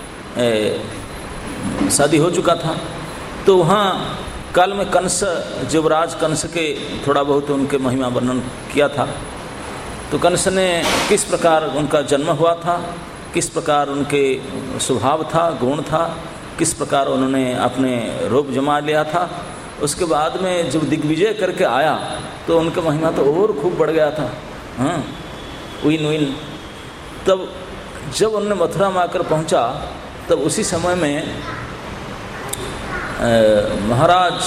शादी हो चुका था। तो वहाँ काल में कंस, युवराज कंस के थोड़ा बहुत उनके महिमा वर्णन किया था। तो कंस ने किस प्रकार उनका जन्म हुआ था, किस प्रकार उनके स्वभाव था, गुण था, किस प्रकार उन्होंने अपने रूप जमा लिया था। उसके बाद में जब दिग्विजय करके आया तो उनका महिमा तो और खूब बढ़ गया था। Win win. तब जब उन्होंने मथुरा में आकर पहुंचा, तब उसी समय में महाराज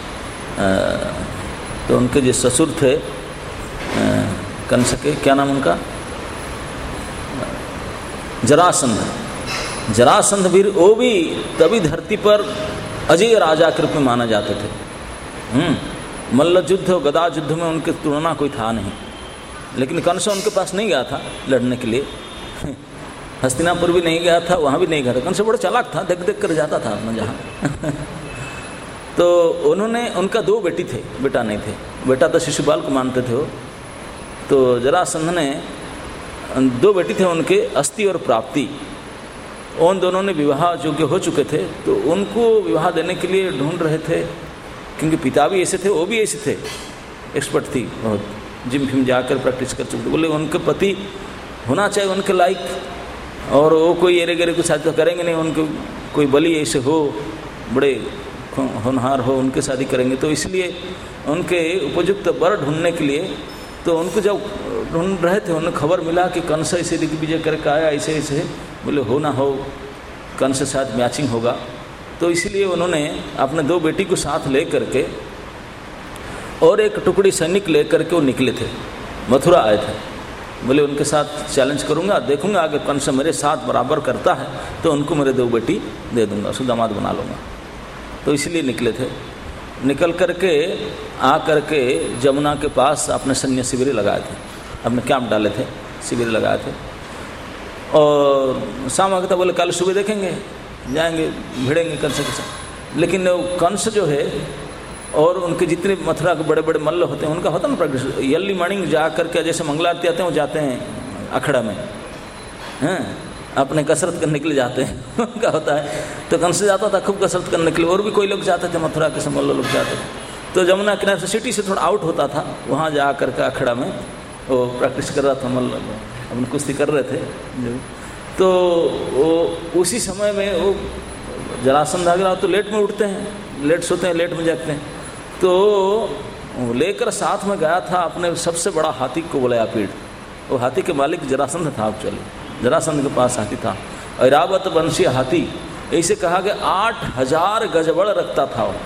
तो उनके जो ससुर थे कंस के, क्या नाम उनका, जरासंध। जरासंध भी वो भी तभी धरती पर अजय राजा के रूप में माना जाते थे। मल्ल युद्ध और गदा युद्ध में उनकी तुलना कोई था नहीं। लेकिन कंस उनके पास नहीं गया था लड़ने के लिए, हस्तिनापुर भी नहीं गया था, वहाँ भी नहीं गया था। कंस बड़ा चालाक था, देख देख कर जाता था अपना जहाँ। तो उन्होंने, उनका दो बेटी थे, बेटा नहीं थे। बेटा तो शिशुपाल को मानते थे वो। तो जरासंध ने दो बेटी थे उनके, अस्ति और प्राप्ति। उन दोनों ने विवाह योग्य हो चुके थे, तो उनको विवाह देने के लिए ढूंढ रहे थे, क्योंकि पिता भी ऐसे थे, वो भी ऐसे थे, एक्सपर्ट थी बहुत, जिम फिम जाकर प्रैक्टिस कर चुके थे। बोले उनके पति होना चाहिए उनके लायक, और वो कोई एरे गेरे को शादी तो करेंगे नहीं, उनको कोई बलि ऐसे हो, बड़े होनहार हो, उनके शादी करेंगे। तो इसलिए उनके उपयुक्त वर ढूंढने के लिए, तो उनको जब ढूंढ रहे थे, उन्हें खबर मिला कि कंस ऐसे दिग्विजय करके आया, ऐसे ऐसे। बोले हो ना हो, कंस के साथ मैचिंग होगा। तो इसलिए उन्होंने अपने दो बेटी को साथ ले करके और एक टुकड़ी सैनिक ले करके वो निकले थे, मथुरा आए थे। बोले उनके साथ चैलेंज करूंगा, देखूंगा अगर कंस मेरे साथ बराबर करता है तो उनको मेरे दो बेटी दे दूंगा, उसको दामाद बना लूँगा। तो इसलिए निकले थे। निकल करके आ करके जमुना के पास अपने सैन्य शिविर लगाए थे, अपने कैंप डाले थे, शिविर लगाए थे। और शाम आगे था, बोले कल सुबह देखेंगे, जाएंगे भिड़ेंगे कंस के साथ। लेकिन कंस जो है और उनके जितने मथुरा के बड़े बड़े मल्ल होते हैं, उनका होता ना प्रैक्टिस, अर्ली मॉर्निंग जा करके जैसे मंगलारती आते हैं वो जाते हैं अखड़ा में, हैं अपने कसरत करने के लिए जाते हैं। उनका होता है। तो कंस जाता था खूब कसरत करने के लिए, और भी कोई लोग जाते थे, मथुरा के मल्ल लोग जाते थे। तो जमुना किनारे से सिटी से थोड़ा आउट होता था, वहाँ जा करके अखड़ा में वो प्रैक्टिस कर रहा था, मतलब अपन कुश्ती कर रहे थे तो वो उसी समय में वो जरासंध आ गया। तो लेट में उठते हैं, लेट सोते हैं, लेट में जागते हैं। तो लेकर साथ में गया था अपने सबसे बड़ा हाथी को बुलाया पीठ। वो हाथी के मालिक जरासंध था एक्चुअली, जरासंध के पास हाथी था, ऐरावत वंशीय हाथी। ऐसे कहा कि 8000 गजबड़ रखता था वो,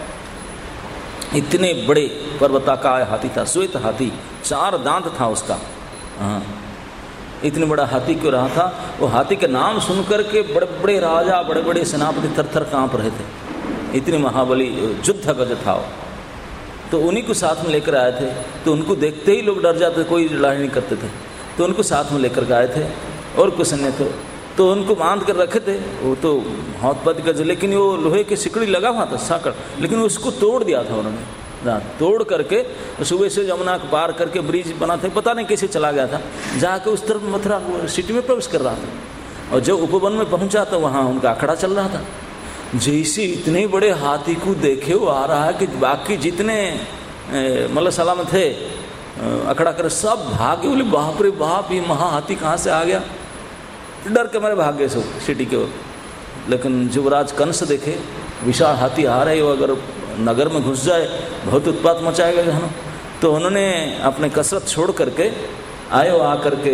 इतने बड़े पर्वताकार हाथी था, श्वेत हाथी, 4 दांत था उसका। हाँ, इतने बड़ा हाथी क्यों रहा था? वो हाथी के नाम सुनकर के बड़े बड़े राजा, बड़े बड़े सेनापति थर थर काँप रहे थे, इतने महाबली युद्ध गज था वो। तो उन्हीं को साथ में लेकर आए थे। तो उनको देखते ही लोग डर जाते, कोई लड़ाई नहीं करते थे। तो उनको साथ में लेकर आए थे और कुछ नहीं थे। तो उनको बांध कर रखे थे, वो तो हाथ पद गज, लेकिन वो लोहे की सिकड़ी लगा हुआ था साकड़, लेकिन उसको तोड़ दिया था उन्होंने। तोड़ करके सुबह से जमुना को पार करके ब्रिज बना था, पता नहीं कैसे चला गया था, जाके उस तरफ मथुरा सिटी में प्रवेश कर रहा था। और जब उपवन में पहुंचा तो वहाँ उनका अखड़ा चल रहा था। जैसे इतने बड़े हाथी को देखे वो आ रहा है कि बाकी जितने मल्लशाला में थे अखड़ा कर सब भागे, बोले बाप रे बाप, ये महा हाथी कहाँ से आ गया। डर के मारे भागे सब सिटी के ओर। लेकिन युवराज कंस देखे विशाल हाथी आ रहे हो, अगर नगर में घुस जाए बहुत उत्पात मचाएगा जहाँ। तो उन्होंने अपने कसरत छोड़ करके आए, आ करके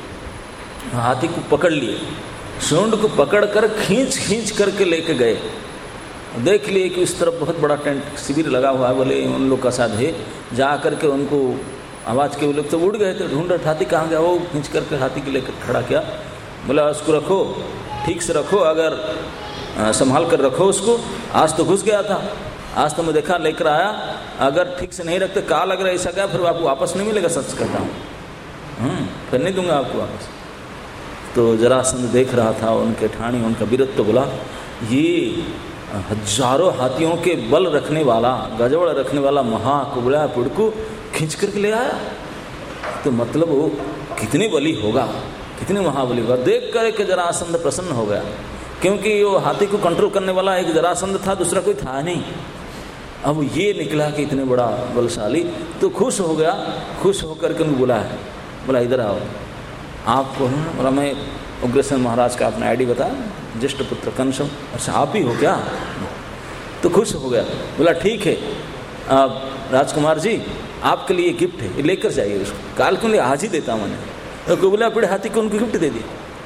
हाथी को पकड़ लिए, सूंड को पकड़ कर खींच करके लेके गए। देख लिए कि उस तरफ बहुत बड़ा टेंट शिविर लगा हुआ है, बोले उन लोग का साथ है। जा करके उनको आवाज़ के, वो लोग तो उड़ गए थे, ढूंढ हाथी कहाँ गया। वो खींच करके हाथी के लेकर खड़ा किया, बोला उसको रखो, ठीक से रखो, अगर संभाल कर रखो उसको। आज तो घुस गया था, आज तो मैं देखा लेकर आया, अगर ठीक से नहीं रखते का लग रहा है ऐसा क्या, फिर आपको वापस नहीं मिलेगा, सच कहता हूँ, फिर नहीं दूंगा आपको वापस। तो जरासंध देख रहा था उनके ठाणी, उनका वीरत्व, तो बोला ये हजारों हाथियों के बल रखने वाला, गजबड़ रखने वाला महाकुबड़ा पुड़कू खींच करके ले आया, तो मतलब वो कितने बली होगा, कितने महाबली होगा। देख कर के जरासंध प्रसन्न हो गया, क्योंकि वो हाथी को कंट्रोल करने वाला एक जरासंध था, दूसरा कोई था नहीं। अब ये निकला कि इतने बड़ा बलशाली, तो खुश हो गया। खुश होकर के उनको बुलाया, बोला इधर आओ, आपको बोला मैं उग्रसेन महाराज का अपना आईडी बताया, ज्येष्ठ पुत्र कंस। अच्छा आप ही हो क्या? तो खुश हो गया, बोला ठीक है अब राजकुमार जी आपके लिए गिफ्ट है, लेकर जाइए उसको, काल के लिए आज ही देता हूँ मैंने। तो कुबला पिड़ हाथी को उनको गिफ्ट दे दिया,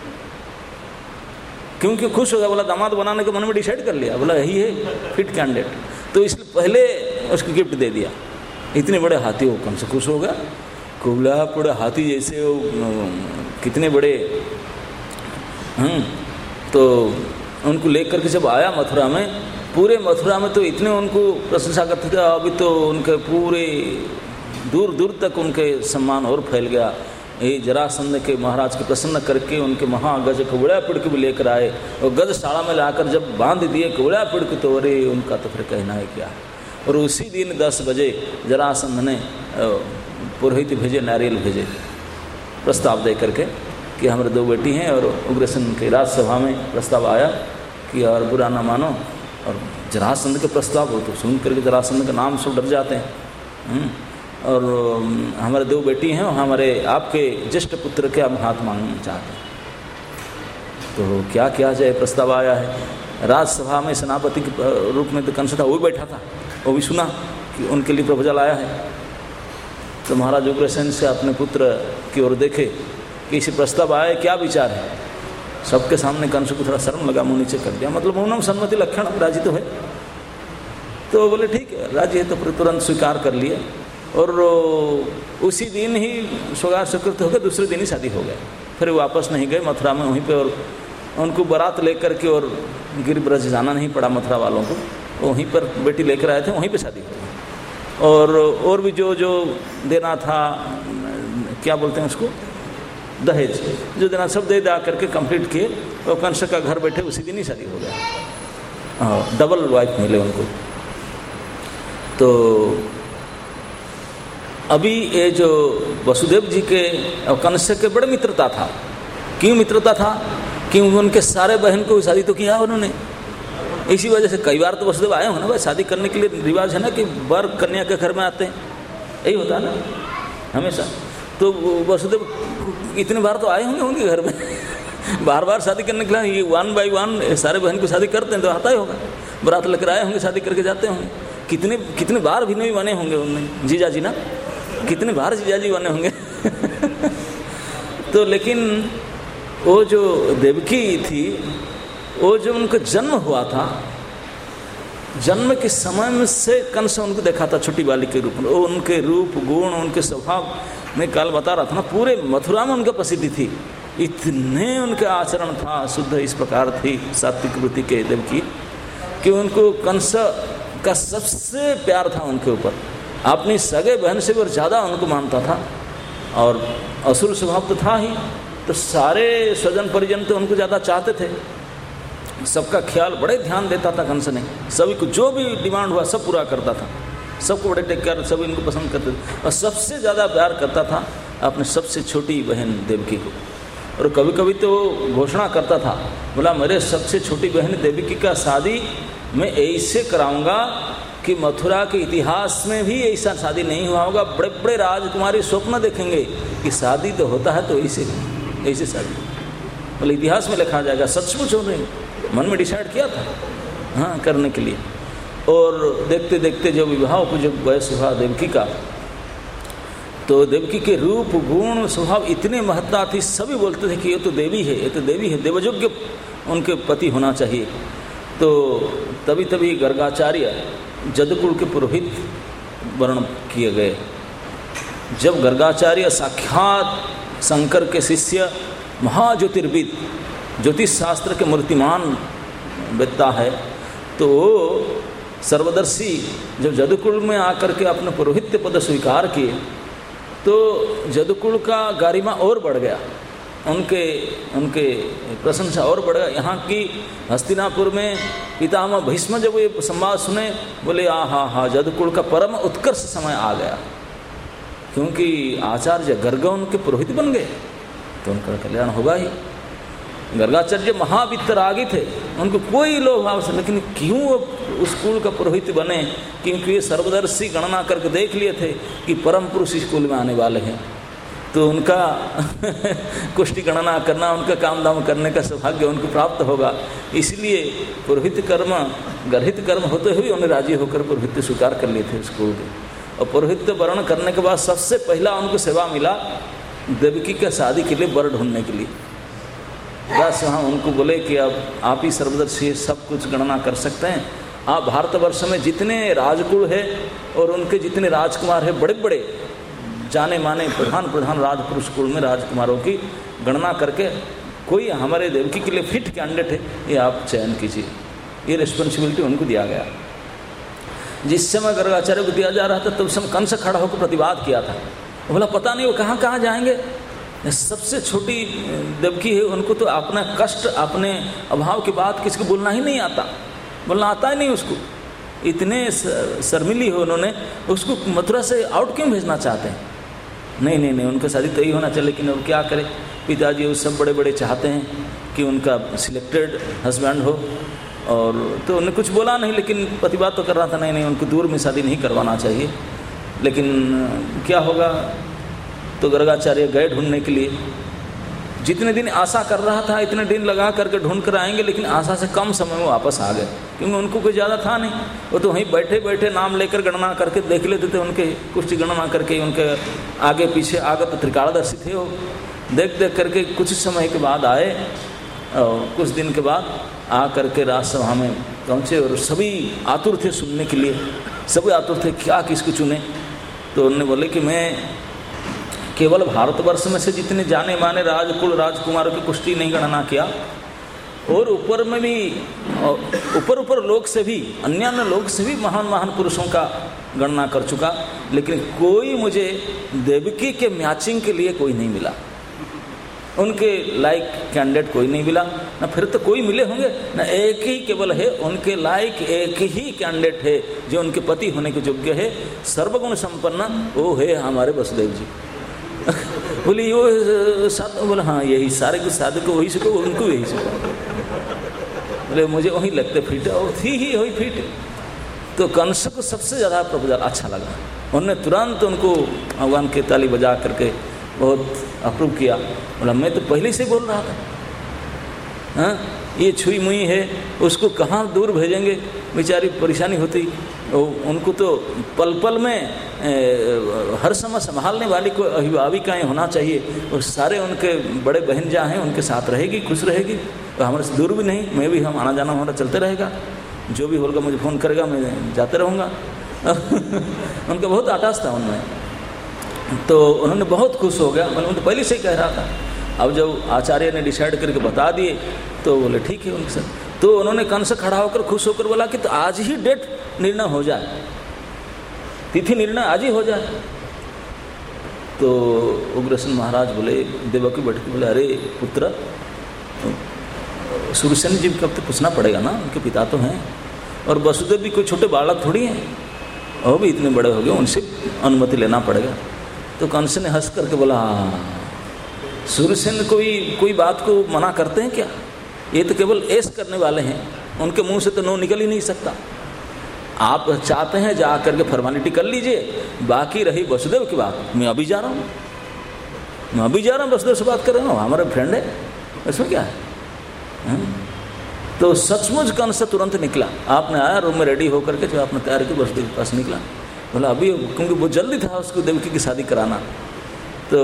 क्योंकि खुश हो गया। बोला दामाद बनाने के मन में डिसाइड कर लिया, बोला यही है फिट कैंडिडेट, तो इसलिए पहले उसको गिफ्ट दे दिया। इतने बड़े हाथी हो, कौन से खुश हो गया। कुबला पिड़ हाथी जैसे वो कितने बड़े, तो उनको लेकर के जब आया मथुरा में, पूरे मथुरा में तो इतने उनको प्रशंसा करते थे, अभी तो उनके पूरे दूर दूर तक उनके सम्मान और फैल गया। ये जरासंध के महाराज को प्रसन्न करके उनके महागज कुबड़ा पिड़ को भी लेकर आए, और गजशाला में लाकर जब बांध दिए कुबड़ा पिड़ को, तो अरे उनका तो फिर कहना है क्या। और उसी दिन 10 बजे जरासंध ने पुरोहित भेजे, नारियल भेजे, प्रस्ताव दे करके कि हमारे 2 बेटी हैं। और उग्रसेन के राजसभा में प्रस्ताव आया कि और बुरा ना मानो, और जरासंध के प्रस्ताव हो तो सुन करके जरासंध का नाम सब डर जाते हैं। और हमारे 2 बेटी हैं, और हमारे आपके ज्येष्ठ पुत्र के हम हाथ मांगना चाहते हैं, तो क्या किया जाए। प्रस्ताव आया है राजसभा में, सेनापति के रूप में तो कंस था, वो भी बैठा था, वो भी सुना कि उनके लिए प्रपोजल आया है। तो महाराज उग्रसेन से अपने पुत्र की ओर देखे कि इसे प्रस्ताव आया, क्या विचार है। सबके सामने कंस को थोड़ा शर्म लगा, मुँह नीचे कर दिया, मतलब मौनम सम्मति लक्षण, राजी तो है। तो बोले ठीक है राजी है, तो तुरंत स्वीकार कर लिए। और उसी दिन ही स्वगात स्वीकृत हो गया, दूसरे दिन ही शादी हो गया। फिर वापस नहीं गए मथुरा में, वहीं पे, और उनको बारात लेकर के और गिरिब्रज जाना नहीं पड़ा मथुरा वालों को, वहीं पर बेटी लेकर आए थे, वहीं पे शादी हो गई। और भी जो जो देना था, क्या बोलते हैं उसको, दहेज जो देना, सब दे दा करके कंप्लीट किए, और कंस का घर बैठे उसी दिन ही शादी हो गया। डबल वाइफ मिले उनको। तो अभी ये जो वसुदेव जी के और कंस के बड़े मित्रता था। क्यों मित्रता था? क्योंकि उनके सारे बहन को शादी तो किया उन्होंने, इसी वजह से कई बार तो वसुदेव आए हो ना भाई, शादी करने के लिए रिवाज है ना कि वर कन्या के घर में आते हैं, यही होता है ना हमेशा। तो वसुदेव इतने बार तो आए होंगे उनके घर में बार बार शादी करने के लिए, ये 1 by 1 सारे बहन को शादी करते हैं तो आता ही होगा, बारात लेकर आए होंगे, शादी करके जाते होंगे। कितने बार भी नहीं बने होंगे उनमें जीजा जी ना, कितने बार जीजा जी बने होंगे तो लेकिन वो जो देवकी थी, वो जो उनका जन्म हुआ था, जन्म के समय में से कंस उनको देखा था छोटी बालिका के रूप में। वो उनके रूप गुण, उनके स्वभाव में काल बता रहा था ना, पूरे मथुरा में उनका प्रसिद्धि थी, इतने उनके आचरण था, शुद्ध इस प्रकार थी सात्विक वृत्ति के देवकी कि उनको कंस का सबसे प्यार था उनके ऊपर, अपनी सगे बहन से भी ज़्यादा उनको मानता था। और असुर स्वभाव तो था ही, तो सारे स्वजन परिजन तो उनको ज़्यादा चाहते थे, सबका ख्याल बड़े ध्यान देता था कंस ने, सभी को जो भी डिमांड हुआ सब पूरा करता था, सबको बड़े टेक केयर, सभी इनको पसंद करते थे। और सबसे ज़्यादा प्यार करता था अपने सबसे छोटी बहन देवकी को। और कभी कभी तो घोषणा करता था, बोला मेरे सबसे छोटी बहन देवकी का शादी मैं ऐसे कराऊंगा कि मथुरा के इतिहास में भी ऐसा शादी नहीं हुआ होगा, बड़े बड़े राजकुमारी स्वप्न देखेंगे कि शादी तो होता है तो ऐसे शादी, बोले इतिहास में लिखा जाएगा। सचमुच हो रहे मन में डिसाइड किया था हाँ करने के लिए। और देखते देखते जब विवाह को जब वयस हुआ देवकी का, तो देवकी के रूप गुण स्वभाव इतने महत्ता थी, सभी बोलते थे कि ये तो देवी है, ये तो देवी है, देवयोग्य उनके पति होना चाहिए। तो तभी गर्गाचार्य जदकुल के पुरोहित वर्ण किए गए। जब गर्गाचार्य साक्षात शंकर के शिष्य महाज्योतिर्विद, ज्योतिष शास्त्र के मूर्तिमान वेत्ता है, तो सर्वदर्शी जब जदकुल में आकर के अपने पुरोहित्य पद स्वीकार किए तो जदकुल का गरिमा और बढ़ गया, उनके प्रशंसा और बढ़ गया। यहाँ की हस्तिनापुर में पितामह भीष्म जब ये संवाद सुने, बोले हा जदकुल का परम उत्कर्ष समय आ गया, क्योंकि आचार्य गर्ग उनके पुरोहित बन गए तो उनका कल्याण होगा ही। गर्गाचार्य महावित्तरागी थे, उनको कोई लोभ भाव से, लेकिन क्यों उस कुल का पुरोहित बने? क्योंकि ये सर्वदर्शी गणना करके देख लिए थे कि परम पुरुष इस कुल में आने वाले हैं, तो उनका कुष्टि गणना करना, उनका काम दाम करने का सौभाग्य उनको प्राप्त होगा। इसलिए पुरोहित कर्म गर्हित कर्म होते हुए उन्हें राजी होकर पुरोहित्य स्वीकार कर लिए थे उस कुल के। और पुरोहित्य वर्ण करने के बाद सबसे पहला उनको सेवा मिला देवकी के शादी के लिए वर ढूंढने के लिए। बस वहाँ उनको बोले कि अब आप ही सर्वदर्शी सब कुछ गणना कर सकते हैं, आप भारतवर्ष में जितने राजकुल है और उनके जितने राजकुमार हैं, बड़े बड़े जाने माने प्रधान राजपुरुष कुल में राजकुमारों की गणना करके कोई हमारे देवकी के लिए फिट कैंडिडेट है, ये आप चयन कीजिए। ये रिस्पॉन्सिबिलिटी उनको दिया गया। जिस समय गर्गाचार्य को दिया जा रहा था तब समय कंस खड़ा होकर प्रतिवाद किया था, बोला पता नहीं वो कहाँ जाएंगे, सबसे छोटी देवकी है, उनको तो अपना कष्ट अपने अभाव की बात किसी को बोलना ही नहीं आता, बोलना आता ही नहीं उसको, इतने शर्मिली हो उन्होंने, उसको मथुरा से आउट क्यों भेजना चाहते हैं? नहीं उनका शादी तो ही होना चाहिए, लेकिन अब क्या करें, पिताजी वो सब बड़े चाहते हैं कि उनका सिलेक्टेड हस्बैंड हो, और तो उन्हें कुछ बोला नहीं, लेकिन प्रतिवाद तो कर रहा था नहीं उनको दूर में शादी नहीं करवाना चाहिए। लेकिन क्या होगा, तो गर्गाचार्य गए ढूंढने के लिए। जितने दिन आशा कर रहा था इतने दिन लगा करके ढूंढ कर आएंगे, लेकिन आशा से कम समय में वापस आ गए, क्योंकि उनको कोई ज़्यादा था नहीं, वो तो वहीं बैठे नाम लेकर गणना करके देख लेते थे, उनके कुछ गणना करके उनके आगे पीछे आगत त्रिकालदर्शी थे, वो देख करके कुछ समय के बाद आए, और कुछ दिन के बाद आ करके राजसभा में पहुँचे, और सभी आतुर थे सुनने के लिए, सभी आतुर थे क्या किसको चुने। तो उन्होंने बोले कि मैं केवल भारतवर्ष में से जितने जाने माने राजकुल राजकुमारों की कुष्ठी नहीं गणना किया, और ऊपर में भी ऊपर लोग से भी अन्य लोग से भी महान पुरुषों का गणना कर चुका, लेकिन कोई मुझे देवकी के मैचिंग के लिए कोई नहीं मिला, उनके लायक कैंडिडेट कोई नहीं मिला, ना फिर तो कोई मिले होंगे, ना एक ही केवल है उनके लायक, एक ही कैंडिडेट है जो उनके पति होने के योग्य है, सर्वगुण संपन्न, वो है हमारे वसुदेव जी। बोली वो साथ, बोला हाँ यही सारे के साधु को वही सीखो, उनको यही सीखो। बोले मुझे वही लगते फिट, और थी ही वही फिट। तो कंस को सबसे ज़्यादा प्रपोजल अच्छा लगा, उन्होंने तुरंत उनको भगवान के ताली बजा करके बहुत अप्रूव किया। बोला मैं तो पहले से बोल रहा था, हाँ ये छुई मुई है, उसको कहाँ दूर भेजेंगे, बेचारी परेशानी होती। उनको तो पल पल में हर समय संभालने वाली कोई अभिभाविकाएँ होना चाहिए, और सारे उनके बड़े बहन जहाँ हैं उनके साथ रहेगी, खुश रहेगी, तो हमारे से दूर भी नहीं, मैं भी, हम आना जाना हमारा चलते रहेगा, जो भी होगा मुझे फ़ोन करेगा, मैं जाते रहूँगा। उनका बहुत आटास था उनमें, तो उन्होंने बहुत खुश हो गया। मैं तो पहले से ही कह रहा था। अब जब आचार्य ने डिसाइड करके बता दिए तो बोले ठीक है उनके साथ। तो उन्होंने कंस खड़ा होकर खुश होकर बोला कि तो आज ही डेट निर्णय हो जाए, तिथि निर्णय आज ही हो जाए। तो उग्रसेन महाराज बोले, देवकी बैठ के बोले, अरे पुत्र, सूर्यसेन जी को अब तो पूछना पड़ेगा ना, उनके पिता तो हैं, और वसुदेव भी कोई छोटे बालक थोड़ी हैं, वो भी इतने बड़े हो गए, उनसे अनुमति लेना पड़ेगा। तो कंस ने हंस करके बोला, सूर्यसेन कोई बात को मना करते हैं क्या? ये तो केवल ऐश करने वाले हैं, उनके मुंह से तो नो निकल ही नहीं सकता। आप चाहते हैं जा करके फॉर्मेलिटी कर लीजिए, बाकी रही वसुदेव की बात, मैं अभी जा रहा हूँ, वसुदेव से बात कर रहा हूँ, हमारे फ्रेंड है, इसमें क्या है? तो सचमुच कंस तुरंत निकला, आपने आया रूम में रेडी होकर के, जो आपने तैयार की, वसुदेव के पास निकला। बोला अभी, क्योंकि वो जल्दी था उसको देवकी की शादी कराना। तो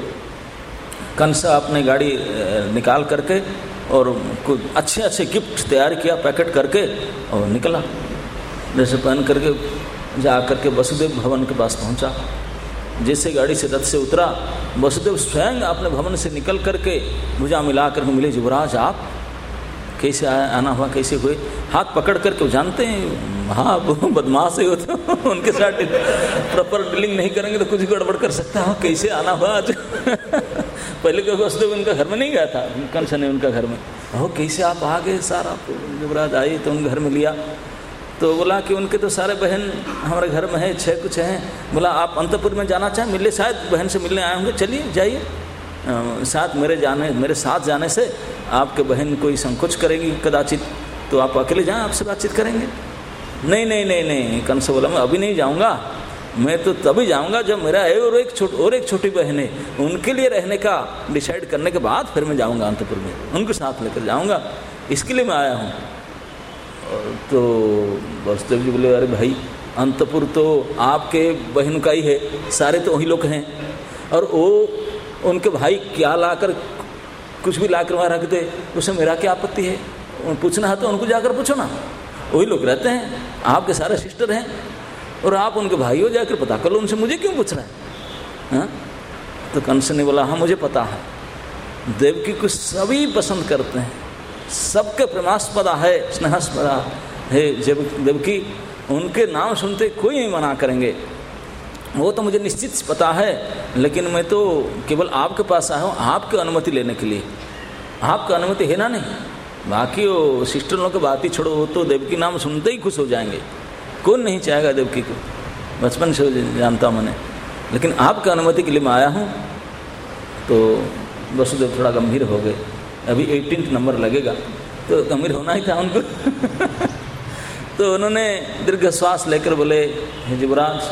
कंस अपने गाड़ी निकाल करके और कुछ अच्छे गिफ्ट तैयार किया, पैकेट करके, और निकला। जैसे पहन करके जा करके वसुदेव भवन के पास पहुंचा। जैसे गाड़ी से रथ से उतरा, वसुदेव स्वयं अपने भवन से निकल करके भुजा मिला करके मिले, युवराज आप कैसे आना हुआ, कैसे हुए? हाथ पकड़ करके, जानते हैं हाँ वो बदमाश है, तो उनके साथ प्रॉपर डीलिंग नहीं करेंगे तो कुछ गड़बड़ कर सकता है। कैसे आना हुआ आज? पहले कभी वसुदेव उनका घर में नहीं गया था, कंस ने उनका घर में, कैसे आप आ गए? सारा युवराज आए तो उनके घर में लिया। तो बोला कि उनके तो सारे बहन हमारे घर में है, 6 कुछ हैं। बोला आप अंतपुर में जाना चाहें, मिलने, शायद बहन से मिलने आए होंगे, चलिए जाइए, साथ मेरे साथ जाने से आपके बहन कोई संकोच करेगी कदाचित, तो आप अकेले जाएं, आपसे बातचीत करेंगे। नहीं, कंस बोला मैं अभी नहीं जाऊंगा, मैं तो तभी जाऊंगा जब मेरा और एक छोटी बहन है, उनके लिए रहने का डिसाइड करने के बाद फिर मैं जाऊंगा अंतपुर में, उनको साथ लेकर जाऊंगा, इसके लिए मैं आया हूँ। तो वसुदेव जी बोले, अरे भाई अंतपुर तो आपके बहन का ही है, सारे तो वही लोग हैं, और वो उनके भाई क्या लाकर, कुछ भी लाकर वहाँ रख दे, उसमें मेरा क्या आपत्ति है? पूछना है तो उनको जाकर पूछो ना, वही लोग रहते हैं, आपके सारे सिस्टर हैं, और आप उनके भाई हो, जाकर पता कर लो उनसे, मुझे क्यों पूछ रहा है? हाँ? तो कंस ने बोला, हाँ मुझे पता है, देवकी को सभी पसंद करते हैं, सबके प्रेमास्पदा है, स्नेहास्पदा है देवकी, उनके नाम सुनते कोई नहीं मना करेंगे, वो तो मुझे निश्चित पता है। लेकिन मैं तो केवल आपके पास आया हूँ आपकी अनुमति लेने के लिए, आपका अनुमति है ना? नहीं, बाकी वो सिस्टर लोगों की बात ही छोड़ो, वो तो देवकी नाम सुनते ही खुश हो जाएंगे, कौन नहीं चाहेगा देवकी को, बचपन से जानता हूँ मैंने, लेकिन आपका अनुमति के लिए मैं आया हूँ। तो वसुदेव थोड़ा गंभीर हो गए, अभी 18 नंबर लगेगा, तो गंभीर होना ही था उनको। तो उन्होंने दीर्घ श्वास लेकर बोले, युवराज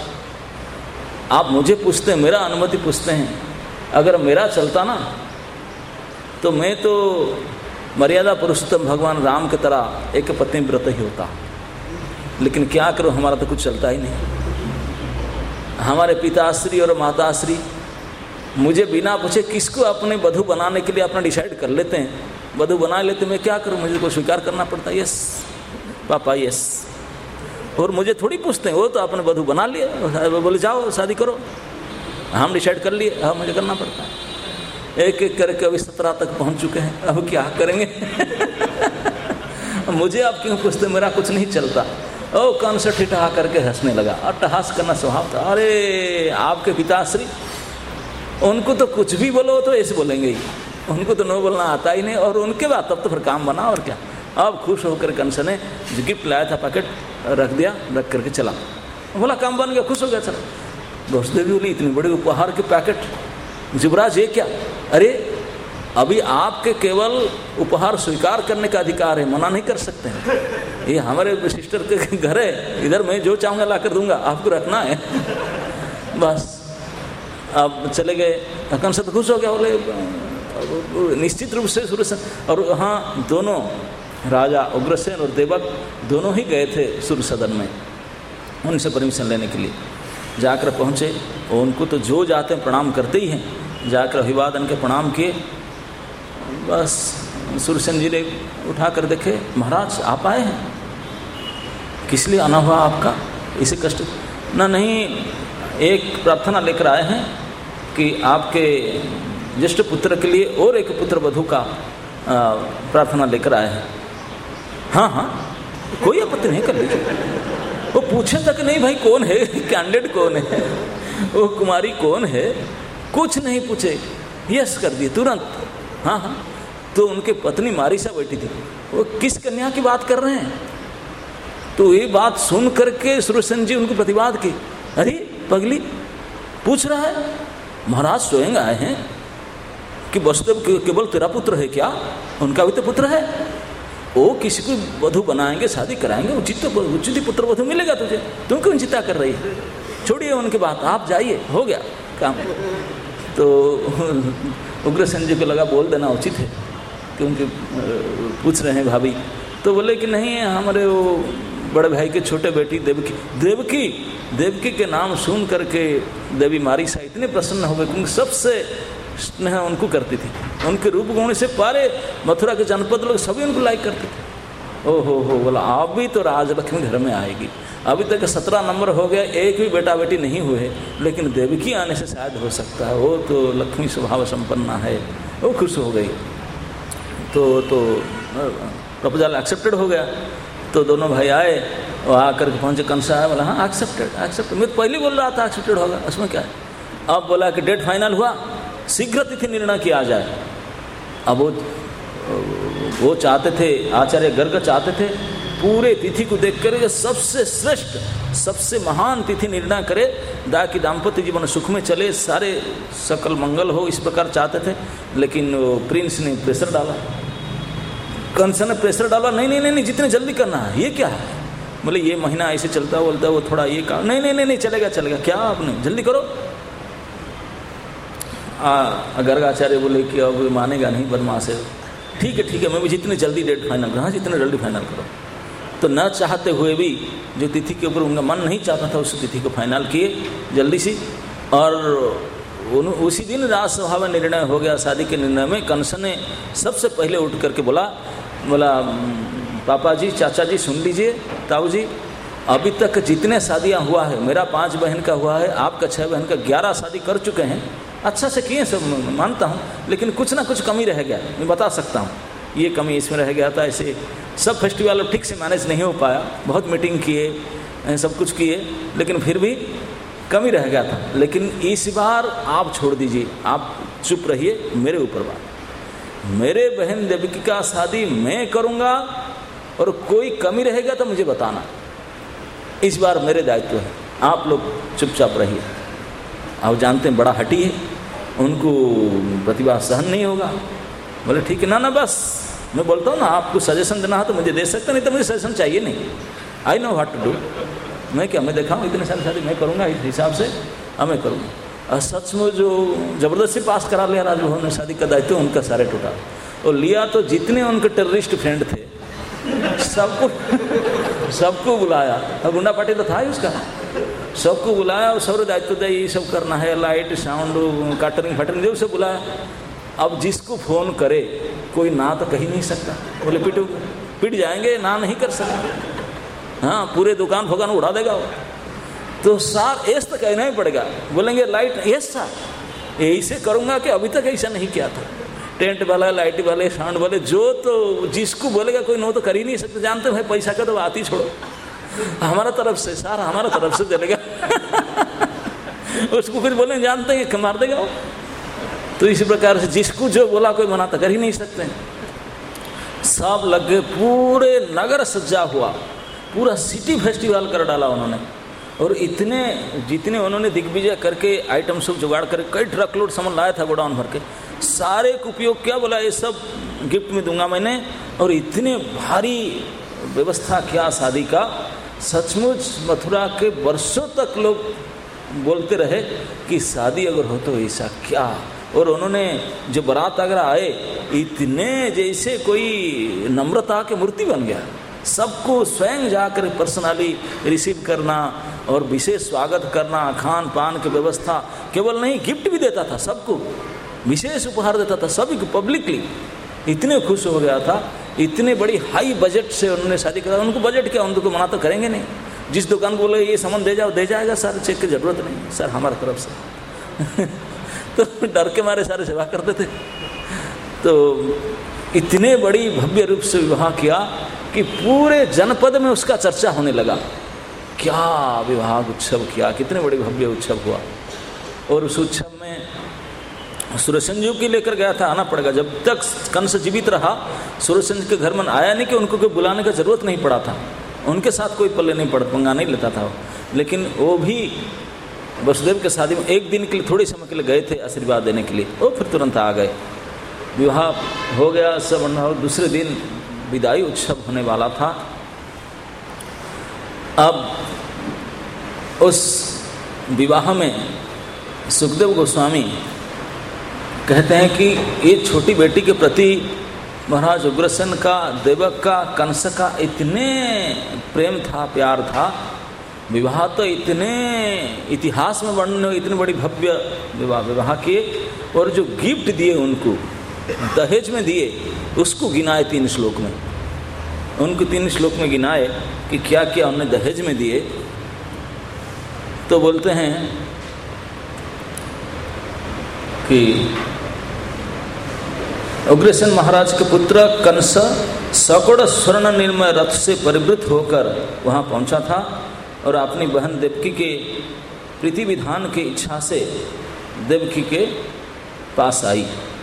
आप मुझे पूछते हैं, मेरा अनुमति पूछते हैं, अगर मेरा चलता ना तो मैं तो मर्यादा पुरुषोत्तम भगवान राम की तरह एक पत्नी व्रत ही होता, लेकिन क्या करो, हमारा तो कुछ चलता ही नहीं। हमारे पिताश्री और माताश्री मुझे बिना पूछे किसको अपने वधू बनाने के लिए अपना डिसाइड कर लेते हैं, वधू बना लेते, मैं क्या करूं, मुझे को स्वीकार करना पड़ता है, यस पापा यस, और मुझे थोड़ी पूछते हैं, वो तो अपने वधू बना लिया, बोले जाओ शादी करो, हम डिसाइड कर लिए, हाँ मुझे करना पड़ता है। एक एक करके अभी 17 तक पहुंच चुके हैं, अब क्या करेंगे? मुझे आप क्यों पूछते, मेरा कुछ नहीं चलता। ओ कंस ठिठा करके हंसने लगा, अट्टहास करना स्वभाव था। अरे आपके पिताश्री, उनको तो कुछ भी बोलो तो ऐसे बोलेंगे ही, उनको तो नो बोलना आता ही नहीं, और उनके बाद तब तो फिर काम बना, और क्या। अब खुश होकर कंस ने जो गिफ्ट लाया था पैकेट रख दिया, रख करके चला, बोला काम बन गया, खुश हो गया, चला। वसुदेव बोली, इतनी बड़ी उपहार के पैकेट, युवराज ये क्या? अरे अभी आपके केवल उपहार स्वीकार करने का अधिकार है, मना नहीं कर सकते हैं, ये हमारे सिस्टर के घर है, इधर मैं जो चाहूँगा ला कर दूंगा, आपको रखना है बस। अब चले गए। कंस तो खुश हो गया, बोले निश्चित रूप से सुरसेन, और हाँ दोनों राजा उग्रसेन और देवक दोनों ही गए थे सूर्य सदन में उनसे परमिशन लेने के लिए। जाकर पहुँचे, उनको तो जो जाते हैं प्रणाम करते ही हैं। जाकर अभिवादन के प्रणाम किए, बस सुरसेन जी ने उठा कर देखे, महाराज आप आए हैं, किस लिए आना हुआ आपका, इसे कष्ट ना? नहीं, एक प्रार्थना लेकर आए हैं कि आपके ज्येष्ठ पुत्र के लिए और एक पुत्र वधू का प्रार्थना लेकर आए हैं। हाँ हाँ, कोई आपत्ति नहीं, कर लीजिए। वो पूछे तक नहीं भाई कौन है, कैंडिडेट कौन है, वो कुमारी कौन है, कुछ नहीं पूछे, यस कर दिए तुरंत। हाँ हाँ, तो उनके पत्नी मारीसा बैठी थी, वो किस कन्या की बात कर रहे हैं? तो ये बात सुन करके सुरसेन जी उनको प्रतिवाद की, अरे पगली पूछ रहा है, महाराज स्वयं आए हैं कि वसुदेव केवल तेरा पुत्र है क्या? उनका भी तो पुत्र है, वो किसी को वधू बनाएंगे, शादी कराएंगे, उचित पुत्र वधू मिलेगा तुझे, तुम क्यों चिंता कर रही है? छोड़िए उनकी बात, आप जाइए, हो गया काम। तो उग्रसेन जी को लगा बोल देना उचित है, क्योंकि पूछ रहे हैं भाभी। तो बोले कि नहीं, हमारे वो बड़े भाई के छोटे बेटी देवकी के नाम सुन करके देवी मारीसा इतने प्रसन्न हो गए, क्योंकि सबसे स्नेह उनको करती थी, उनके रूप गुण से पारे मथुरा के जनपद लोग सभी उनको लाइक करते थे। ओहो हो, बोला अभी तो राजलक्ष्मी घर में आएगी। अभी तक 17 नंबर हो गया, एक भी बेटा बेटी नहीं हुए, लेकिन देवकी आने से शायद हो सकता है, वो तो लक्ष्मी स्वभाव संपन्ना है। वो खुश हो गई, तो प्रपोजल एक्सेप्टेड हो गया। तो दोनों भाई आए और आकर के पहुँचे, कंस आया, बोला हाँ एक्सेप्टेड। मैं तो पहले बोल रहा था एक्सेप्टेड होगा, उसमें क्या है। अब बोला कि डेट फाइनल हुआ, शीघ्र तिथि निर्णय किया जाए। अब वो चाहते थे, आचार्य गर्ग चाहते थे पूरे तिथि को देख कर सबसे श्रेष्ठ, सबसे महान तिथि निर्णय करे, ताकि दाम्पत्य जीवन सुख में चले, सारे सकल मंगल हो, इस प्रकार चाहते थे। लेकिन प्रिंस ने प्रेशर डाला, कंस ने प्रेशर डाला, नहीं जितने जल्दी करना है। ये क्या है? बोले ये महीना ऐसे चलता बोलता, वो थोड़ा ये काम, नहीं चलेगा, क्या आपने जल्दी करो। गर्गाचार्य बोले कि अब मानेगा नहीं, बदमाश है। ठीक है, मैं भी जितने जल्दी डेट फाइनल करो, जितने जल्दी फाइनल करो। तो न चाहते हुए भी, जो तिथि के ऊपर उनका मन नहीं चाहता था, उस तिथि को फाइनल किए जल्दी सी। और उसी दिन राजसभा में निर्णय हो गया। शादी के निर्णय में कंस ने सबसे पहले उठ करके बोला पापा जी, चाचा जी सुन लीजिए, ताऊ जी, अभी तक जितने शादियां हुआ है, मेरा 5 बहन का हुआ है, आपका 6 बहन का, 11 शादी कर चुके हैं, अच्छा से किए सब मानता हूँ, लेकिन कुछ ना कुछ कमी रह गया, मैं बता सकता हूँ। ये कमी इसमें रह गया था, ऐसे सब फेस्टिवल ठीक से मैनेज नहीं हो पाया, बहुत मीटिंग किए, सब कुछ किए, लेकिन फिर भी कमी रह गया था। लेकिन इस बार आप छोड़ दीजिए, आप चुप रहिए, मेरे ऊपर बात। मेरे बहन देवकी का शादी मैं करूँगा, और कोई कमी रहेगा तो मुझे बताना, इस बार मेरे दायित्व है, आप लोग चुपचाप रहिए। आप जानते हैं बड़ा हठी है, उनको प्रतिभा सहन नहीं होगा। बोले ठीक है, ना बस मैं बोलता हूँ ना, आपको सजेशन देना है तो मुझे दे सकते, नहीं तो मुझे सजेशन चाहिए नहीं। I know what to do. मैं देखा हूँ इतने सारी शादी, मैं करूँगा इस हिसाब से, मैं करूँगा। और सच में जो ज़बरदस्ती पास करा लिया राजभवन ने शादी का दायित्व, उनका सारे टूटा। और लिया तो जितने उनके टेररिस्ट फ्रेंड थे सबको बुलाया, और गुंडा पार्टी तो था ही उसका, सबको बुलाया और सब दायित्व दे, ये सब करना है, लाइट साउंड कैटरिंग फैटरिंग जो सब बुलाया। अब जिसको फ़ोन करे कोई ना तो कह ही नहीं सकता, बोले पिट जाएंगे, ना नहीं कर सकते। हाँ, पूरे दुकान फुकान उड़ा देगा वो। तो सार ऐसा तो कहना ही पड़ेगा, बोलेंगे लाइट यस सर ऐसे करूँगा कि अभी तक ऐसा नहीं किया था। टेंट वाला, लाइट वाले, साउंड वाले, जो तो जिसको बोलेगा कोई नो तो कर ही नहीं सकते। जानते भाई पैसा का तो बात ही छोड़ो, हमारा तरफ से सारा हमारा तरफ से चलेगा उसको फिर बोले जानते हैं कि मार देगा वो। तो इसी प्रकार से जिसको जो बोला कोई मना तो कर ही नहीं सकते। सब लगे, पूरे नगर सज्जा हुआ, पूरा सिटी फेस्टिवल कर डाला उन्होंने। और इतने जितने उन्होंने दिग्विजय करके आइटम सब जुगाड़ करके, कई ट्रक लोड सामान लाया था गोडाउन भर के, सारे को उपयोग किया। बोला ये सब गिफ्ट में दूंगा मैंने। और इतने भारी व्यवस्था किया शादी का, सचमुच मथुरा के वर्षों तक लोग बोलते रहे कि शादी अगर हो तो ऐसा क्या। और उन्होंने जो बारात अगर आए, इतने जैसे कोई नम्रता के मूर्ति बन गया, सबको स्वयं जाकर पर्सनली रिसीव करना और विशेष स्वागत करना, खान पान की व्यवस्था, केवल नहीं गिफ्ट भी देता था, सबको विशेष उपहार देता था, सभी को पब्लिकली। इतने खुश हो गया था, इतने बड़ी हाई बजट से उन्होंने शादी करा। उनको बजट क्या, उनको मना तो करेंगे नहीं। जिस दुकान को बोले ये सामान दे जाओ, दे जाएगा सर, चेक की जरूरत नहीं सर हमारी तरफ से। तो डर के मारे सारे सेवा करते थे। तो इतने बड़ी भव्य रूप से विवाह किया कि पूरे जनपद में उसका चर्चा होने लगा। क्या विवाह उत्सव किया, कितने बड़े भव्य उत्सव हुआ। और उस उत्सव में सूर्यसेन को लेकर गया था, आना पड़ेगा। जब तक कंस जीवित रहा, सूर्यसेन के घर में आया नहीं कि उनको कोई बुलाने का जरूरत नहीं पड़ा था, उनके साथ कोई पल्ले नहीं पंगा नहीं लेता था। लेकिन वो भी वसुदेव के शादी में एक दिन के लिए, थोड़े समय के लिए गए थे आशीर्वाद देने के लिए, और फिर तुरंत आ गए। विवाह हो गया सब, और दूसरे दिन विदाई उत्सव होने वाला था। अब उस विवाह में सुखदेव गोस्वामी कहते हैं कि ये छोटी बेटी के प्रति महाराज उग्रसेन का, देवक का, कंस का इतने प्रेम था, प्यार था। विवाह तो इतने इतिहास में वर्णन, इतनी बड़ी भव्य विवाह किए। और जो गिफ्ट दिए उनको, दहेज में दिए, उसको गिनाए 3 श्लोक में। उनको 3 श्लोक में गिनाए कि क्या क्या उन्हें दहेज में दिए। तो बोलते हैं कि उग्रसेन महाराज के पुत्र कंस सकड़ स्वर्ण निर्मय रथ से परिवृत होकर वहाँ पहुँचा था और अपनी बहन देवकी के प्रीति विधान की इच्छा से देवकी के पास आई।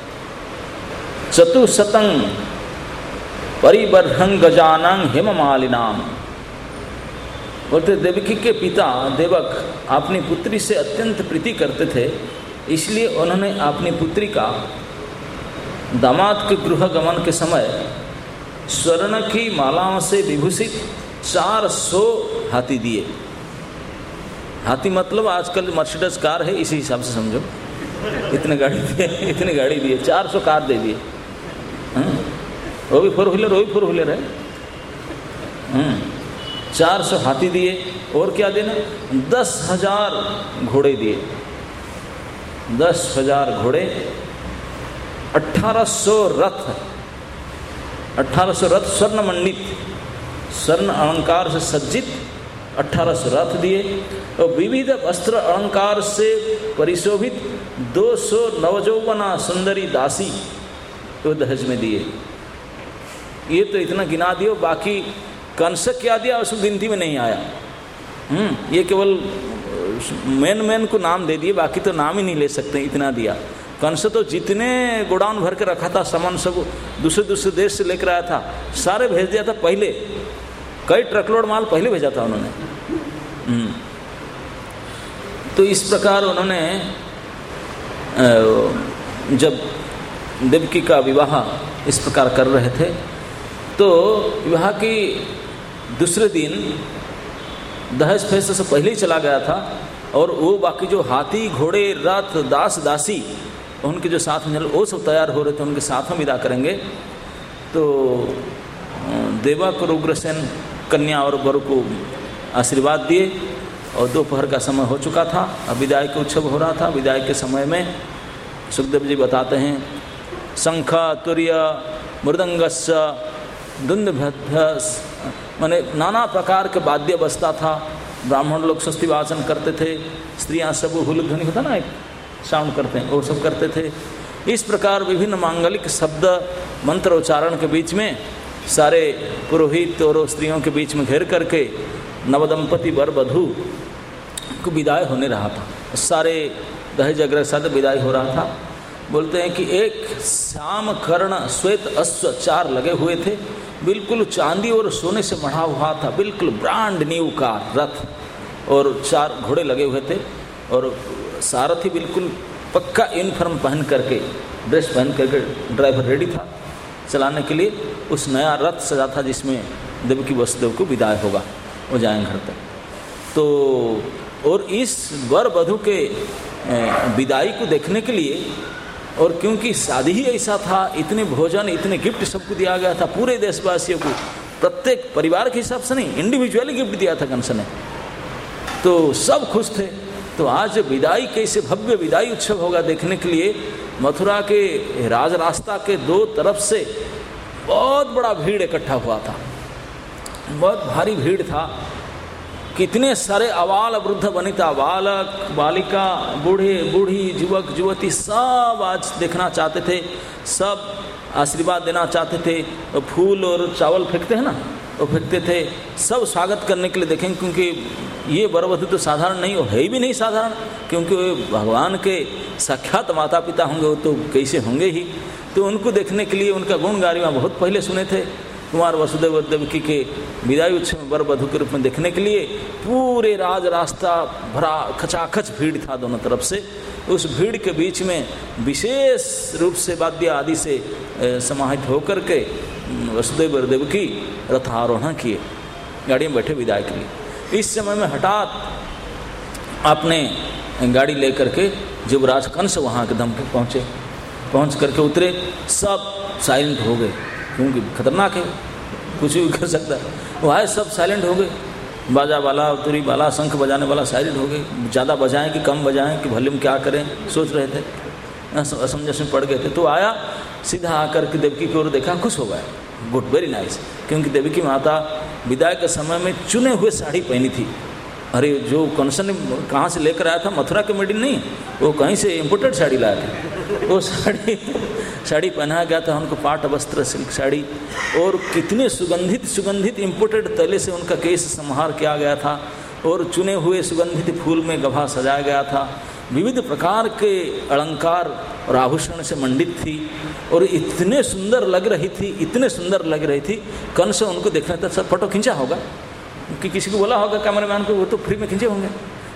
चतुशतं परिबर्हं गजानं हेममालिनाम। बोलते देवकी के पिता देवक अपनी पुत्री से अत्यंत प्रीति करते थे, इसलिए उन्होंने अपनी पुत्री का दामाद के गृह गमन के समय स्वर्ण की मालाओं से विभूषित 400 हाथी दिए। हाथी मतलब आजकल मर्सिडीज कार है, इसी हिसाब से समझो। इतने गाड़ी दिए, 400 कार दे दिए। वो भी 4 व्हीलर, वो भी 4 व्हीलर है। 400 हाथी दिए। और क्या देना, 10,000 घोड़े दिए। 10,000 घोड़े, 1800 रथ स्वर्ण मंडित, स्वर्ण अलंकार से सज्जित 1800 रथ दिए। और विविध वस्त्र अलंकार से परिशोभित 200 नवजौवना सुंदरी दासी तो दहेज में दिए। ये तो इतना गिना दियो, बाकी कंस क्या दिया उसको गिनती में नहीं आया। ये केवल मेन को नाम दे दिए, बाकी तो नाम ही नहीं ले सकते, इतना दिया। कंस तो जितने गोडाउन भर के रखा था सामान, सब दूसरे देश से लेकर आया था, सारे भेज दिया था पहले। कई ट्रकलोड माल पहले भेजा था उन्होंने। तो इस प्रकार उन्होंने जब देवकी का विवाह इस प्रकार कर रहे थे, तो विवाह की दूसरे दिन दहेज फैसले से पहले ही चला गया था। और वो बाकी जो हाथी घोड़े रथ दास दासी उनके जो साथ में वो सब तैयार हो रहे थे, उनके साथ में विदा करेंगे। तो देवक और उग्रसेन कन्या और वर को आशीर्वाद दिए और दोपहर का समय हो चुका था। अब विदाई का उत्सव हो रहा था। विदाई के समय में सुखदेव जी बताते हैं, शंख तुर्य मृदंगस्य दुंदभ्यस, माने नाना प्रकार के वाद्य बजता था। ब्राह्मण लोग स्वस्ति वाचन करते थे, स्त्रियां सब हुलध्वनि होता ना, एक साउंड करते हैं, वो सब करते थे। इस प्रकार विभिन्न मांगलिक शब्द मंत्र उच्चारण के बीच में सारे पुरोहित और स्त्रियों के बीच में घेर करके नवदंपति वर वधू को विदाई होने रहा था। सारे दहेज अग्रह साथ विदाई हो रहा था। बोलते हैं कि एक श्याम कर्ण श्वेत अश्व 4 लगे हुए थे, बिल्कुल चांदी और सोने से मढ़ा हुआ था, बिल्कुल ब्रांड न्यू का रथ, और 4 घोड़े लगे हुए थे। और सारथी बिल्कुल पक्का यूनिफॉर्म पहन करके, ड्रेस पहन करके ड्राइवर रेडी था चलाने के लिए। उस नया रथ सजा था जिसमें देवकी वसुदेव को विदाई होगा, वो जाएंगे घर तक। तो और इस वर वधू के विदाई को देखने के लिए, और क्योंकि शादी ही ऐसा था, इतने भोजन इतने गिफ्ट सबको दिया गया था, पूरे देशवासियों को, प्रत्येक परिवार के हिसाब से नहीं, इंडिविजुअली गिफ्ट दिया था कंस ने, तो सब खुश थे। तो आज विदाई, कैसे भव्य विदाई उत्सव होगा देखने के लिए मथुरा के राज रास्ता के दो तरफ से बहुत बड़ा भीड़ इकट्ठा हुआ था, बहुत भारी भीड़ था। कितने सारे अवाल वृद्ध वनिता, बालक बालिका, बूढ़े बूढ़ी, युवक युवती सब आज देखना चाहते थे, सब आशीर्वाद देना चाहते थे। फूल और चावल फेंकते हैं ना, वो फेंकते थे, सब स्वागत करने के लिए देखेंगे, क्योंकि ये वर वधू तो साधारण नहीं, वो है भी नहीं साधारण, क्योंकि वे भगवान के साक्षात माता पिता होंगे, वो तो कैसे होंगे ही। तो उनको देखने के लिए, उनका गुण गारिमा बहुत पहले सुने थे, कुमार वसुदेव देवकी के विदाई उत्सव में वर वधू के रूप में देखने के लिए पूरे राज रास्ता भरा, खचाखच भीड़ था दोनों तरफ से। उस भीड़ के बीच में विशेष रूप से वाद्य आदि से समाहित होकर के वसुदेव देवकी रथारोहण किए, गाड़ी में बैठे विदाई के लिए। इस समय में हठात आपने गाड़ी लेकर के युवराज कंस वहाँ के दम पे पहुँच करके उतरे, सब साइलेंट हो गए, क्योंकि खतरनाक है, कुछ भी कर सकता है। वो आए, सब साइलेंट हो गए, बाजा वाला, तुरी वाला, शंख बजाने वाला साइलेंट हो गए। ज़्यादा बजाएं कि कम बजाएं कि भले में क्या करें, सोच रहे थे, असमंजस में पड़ गए थे। तो आया, सीधा आकर के देवकी की ओर देखा, खुश हो गया, गुड, वेरी नाइस, क्योंकि देवकी माता विदाई के समय में चुने हुए साड़ी पहनी थी। अरे जो कंस ने कहाँ से लेकर आया था, मथुरा के मेड इन नहीं, वो कहीं से इम्पोर्टेड साड़ी लाया था। वो साड़ी पहनाया गया था उनको, पाट वस्त्र, सिल्क साड़ी, और कितने सुगंधित इम्पोर्टेड तैले से उनका केश संहार किया गया था, और चुने हुए सुगंधित फूल में गभा सजाया गया था। विविध प्रकार के अलंकार और आभूषण से मंडित थी, और इतने सुंदर लग रही थी। कंस उनको देखना था, सब फोटो खींचा होगा कि किसी को बोला होगा कैमरामैन को, वो तो फ्री में खींचे होंगे।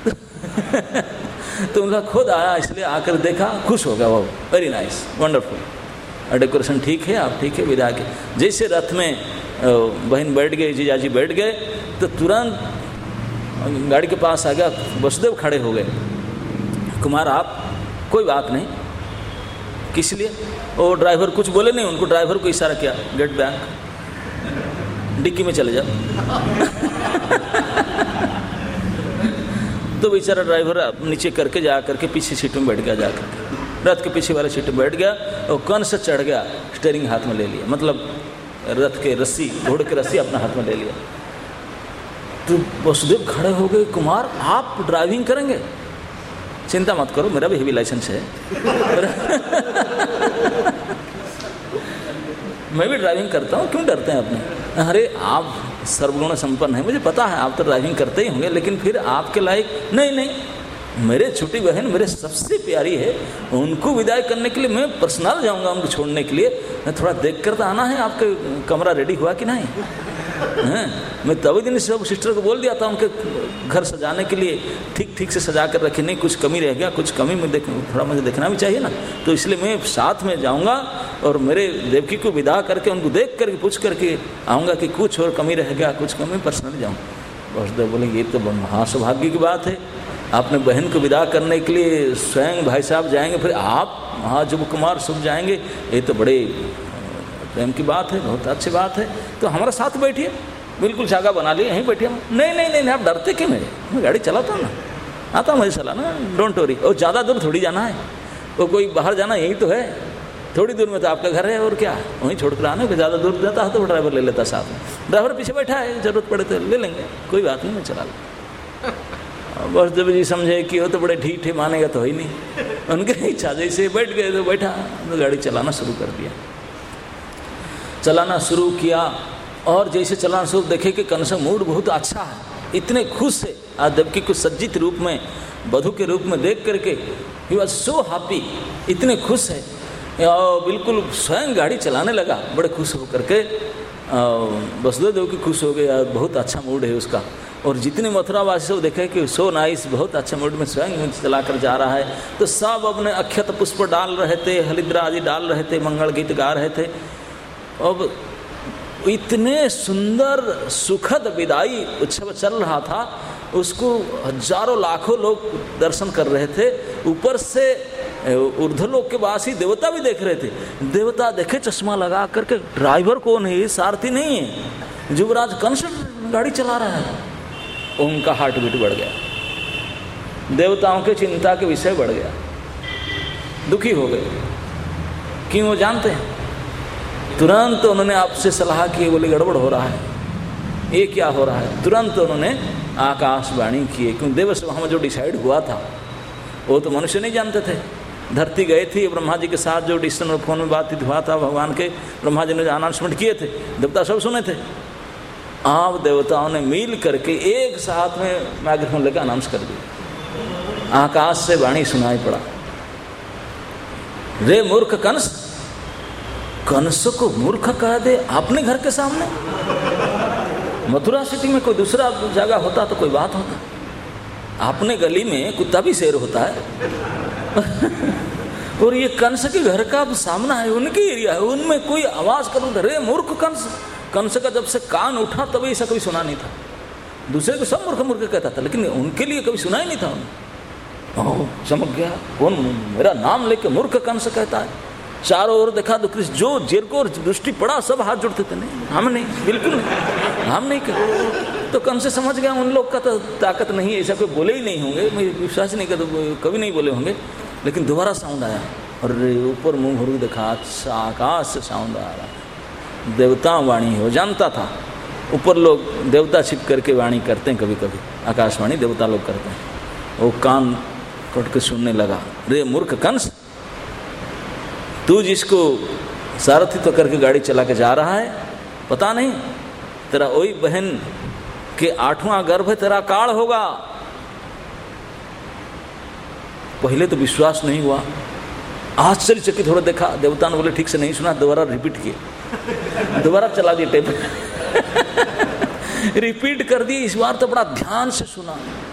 तो उनका खुद आया, इसलिए आकर देखा, खुश हो गया, वो वेरी नाइस, वंडरफुल, डेकोरेशन ठीक है, आप ठीक है, विदा के। जैसे रथ में बहन बैठ गए, जीजाजी बैठ गए, तो तुरंत गाड़ी के पास आ गया, वसुदेव खड़े हो गए, कुमार आप, कोई बात नहीं, किस लिए? और ड्राइवर कुछ बोले नहीं, उनको ड्राइवर को इशारा किया, गेट बैक, डिक्की में चले जाओ। तो बेचारा ड्राइवर नीचे करके जा करके पीछे सीट में बैठ गया, जा करके रथ के पीछे वाले सीट में बैठ गया, और कंस से चढ़ गया, स्टीयरिंग हाथ में ले लिया, मतलब रथ के रस्सी, घोड़े के रस्सी अपना हाथ में ले लिया। तो वसुदेव खड़े हो गए, कुमार आप ड्राइविंग करेंगे? चिंता मत करो, मेरा भी हेवी लाइसेंस है। मैं भी ड्राइविंग करता हूँ, क्यों डरते हैं अपने? अरे आप सर्वगुण संपन्न है, मुझे पता है आप तो ड्राइविंग करते ही होंगे, लेकिन फिर आपके लायक नहीं, मेरे छोटी बहन मेरे सबसे प्यारी है, उनको विदाई करने के लिए मैं पर्सनल जाऊंगा, उनको छोड़ने के लिए। मैं थोड़ा देख कर तो आना है, आपके कमरा रेडी हुआ कि नहीं है? मैं तभी दिन सब सिस्टर को बोल दिया था उनके घर सजाने के लिए, ठीक से सजा कर रखे, नहीं कुछ कमी रह गया, कुछ कमी में थोड़ा मुझे देखना भी चाहिए ना, तो इसलिए मैं साथ में जाऊंगा, और मेरे देवकी को विदा करके उनको देख करके पूछ करके आऊँगा कि कुछ और कमी रह गया, कुछ कमी पर्सनली जाऊँगा। वसुदेव बोले ये तो महासौभाग्य की बात है, आपने बहन को विदा करने के लिए स्वयं भाई साहब जाएंगे, फिर आप महाजुब कुमार शुभ जाएंगे, ये तो बड़े प्रेम की बात है, बहुत अच्छी बात है। तो हमारे साथ बैठिए, बिल्कुल जगह बना लिए, यहीं बैठिए। नहीं, आप डरते क्यों? मैं गाड़ी चलाता हूँ ना, आता हूँ मुझे चलाना, डोंट वरी। और ज़्यादा दूर थोड़ी जाना है, वो कोई बाहर जाना यही तो है, थोड़ी दूर में तो आपका घर है, और क्या वहीं छोड़ कर आना। ज़्यादा दूर जाता है तो ड्राइवर ले लेता साथ में, ड्राइवर पीछे बैठा है, ज़रूरत पड़े तो ले लेंगे, कोई बात नहीं, मैं चला लूँ। वसुदेव जी समझे कि वो तो बड़े ढीठे, मानेगा तो ही नहीं, उनके इच्छा जैसे बैठ गए तो बैठा, तो गाड़ी चलाना शुरू कर दिया। चलाना शुरू किया, और जैसे चलाना शुरू देखे कि कंस मूड बहुत अच्छा है, इतने खुश है आज देवकी को सज्जित रूप में, वधू के रूप में देख करके, ही वॉज सो हैप्पी, इतने खुश है, और बिल्कुल स्वयं गाड़ी चलाने लगा, बड़े खुश हो करके। वसुदेव देवकी खुश हो गए, बहुत अच्छा मूड है उसका। और जितने मथुरावासी सब देखे कि सो नाइस, बहुत अच्छे मूड में स्वयं चला कर जा रहा है, तो सब अपने अक्षत पुष्प डाल रहे थे, हरिद्रा आदि डाल रहे थे, मंगल गीत गा रहे थे। अब इतने सुंदर सुखद विदाई उत्सव चल रहा था, उसको हजारों लाखों लोग दर्शन कर रहे थे। ऊपर से ऊर्ध्वलोक के वासी देवता भी देख रहे थे। देवता देखे चश्मा लगा करके, ड्राइवर कौन है, ये सारथी नहीं है, युवराज कंस गाड़ी चला रहा है। उनका हार्ट बीट बढ़ गया, देवताओं के चिंता के विषय बढ़ गया, दुखी हो गए। क्यों? वो जानते हैं। तुरंत उन्होंने आपसे सलाह की, बोले गड़बड़ हो रहा है, ये क्या हो रहा है। तुरंत उन्होंने आकाशवाणी किए, क्योंकि देवसभा में जो डिसाइड हुआ था वो तो मनुष्य नहीं जानते थे। धरती गए थी, ब्रह्मा जी के साथ जो डिस्टेंस और फोन में बातचीत हुआ था, भगवान के ब्रह्मा जी ने अनाउंसमेंट किए थे, देवता सब सुने थे। आप देवताओं ने मिल करके एक साथ में माइक्रोफोन लेकर अनाउंस कर दिया। आकाश से वाणी सुनाई पड़ा, रे मूर्ख कंस, कंस को मूर्ख कह दे अपने घर के सामने। मथुरा सिटी में कोई दूसरा जगह होता तो कोई बात होता, अपने गली में कुत्ता भी शेर होता है। और ये कंस के घर का सामना है, उनके एरिया है, उनमें कोई आवाज करूँ, रे मूर्ख कंस। कंस का जब से कान उठा तभी ऐसा कभी सुना नहीं था। दूसरे को सब मूर्ख मूर्ख कहता था, लेकिन उनके लिए कभी सुना ही नहीं था उन्हें। ओह, चमक गया, कौन मेरा नाम लेके मूर्ख कंस कहता है। चारों ओर देखा तो जो जिनको दृष्टि पड़ा सब हाथ जोड़ते थे, नहीं हम नहीं, बिल्कुल नहीं, हम नहीं कहते। तो कंस से समझ गया उन लोग का तो ताकत नहीं है, ऐसा कोई बोले ही नहीं होंगे, मैं विश्वास नहीं करता, कभी नहीं बोले होंगे। लेकिन दोबारा साउंड आया और ऊपर मुंह घुर देखा, अच्छा आकाश से साउंड आ रहा है, देवता वाणी हो। जानता था ऊपर लोग देवता छिप करके वाणी करते हैं, कभी कभी आकाशवाणी देवता लोग करते हैं। वो कान कट के सुनने लगा, रे मूर्ख कंस, तू जिसको सारथित्व करके गाड़ी चला के जा रहा है, पता नहीं तेरा वही बहन के 8वां गर्भ तेरा काल होगा। पहले तो विश्वास नहीं हुआ, आश्चर्यचकित हो देखा। देवता ने बोले ठीक से नहीं सुना, दोबारा रिपीट किए, दोबारा चला दिया टेप। रिपीट कर दिए, इस बार तो बड़ा ध्यान से सुना।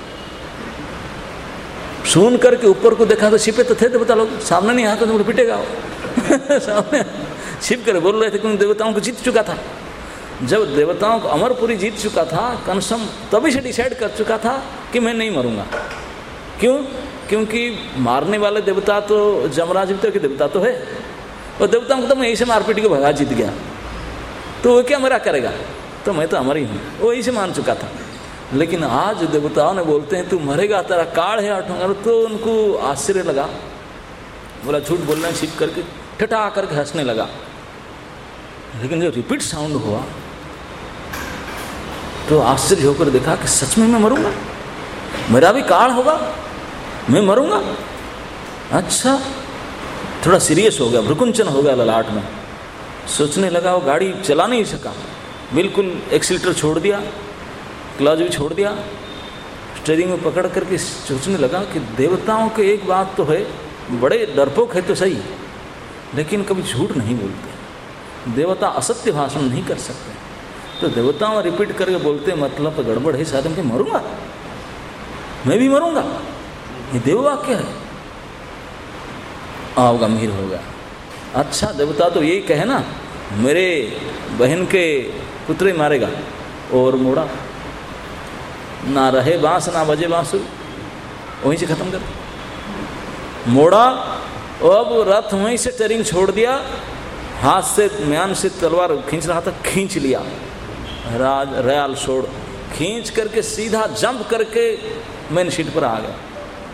सुन करके ऊपर को देखा तो छिपे तो थे देवता लोग, सामने नहीं आता तो पिटेगा। सामने छिप कर बोल रहे थे, क्योंकि देवताओं को जीत चुका था। जब देवताओं को अमरपुरी जीत चुका था, कंसम तभी से डिसाइड कर चुका था कि मैं नहीं मरूंगा। क्यों? क्योंकि मारने वाले देवता तो जमराज के देवता तो है, और देवताओं को तो मैं ऐसे मारपीट के भगा जीत गया, तो वो क्या मेरा करेगा, तो मैं तो अमर ही हूँ, वो ऐसे मान चुका था। लेकिन आज देवताओं ने बोलते हैं तू मरेगा, तेरा काल है 8वां, तो उनको आश्चर्य लगा। बोला झूठ बोल रहे हैं, छिप करके ठठा करके हंसने लगा। लेकिन जब रिपीट साउंड हुआ तो आश्चर्य होकर देखा कि सच में मैं मरूंगा, मेरा भी काल होगा, मैं मरूंगा। अच्छा, थोड़ा सीरियस हो गया, भ्रुकुंचन हो गया ललाट में। सोचने लगा, वो गाड़ी चला नहीं सका, बिल्कुल एक्सीलेटर छोड़ दिया, क्लच भी छोड़ दिया, स्टीयरिंग में पकड़ करके सोचने लगा कि देवताओं के एक बात तो है, बड़े डरपोक है तो सही, लेकिन कभी झूठ नहीं बोलते, देवता असत्य भाषण नहीं कर सकते। तो देवताओं रिपीट करके बोलते मतलब तो गड़बड़ है, शायद मैं मरूंगा, मैं भी मरूंगा, ये देववाक्य है। आओ गंभीर हो गया। अच्छा, देवता तो यही कहे ना, मेरे बहन के पुत्र ही मारेगा, और मोड़ा ना रहे बांस ना बजे बांसुरी, वहीं से खत्म कर मोड़ा। अब रथ वहीं से स्टीयरिंग छोड़ दिया, हाथ से म्यान से तलवार खींच रहा था, खींच लिया, रयाल छोड़ खींच करके सीधा जंप करके मेन सीट पर आ गया।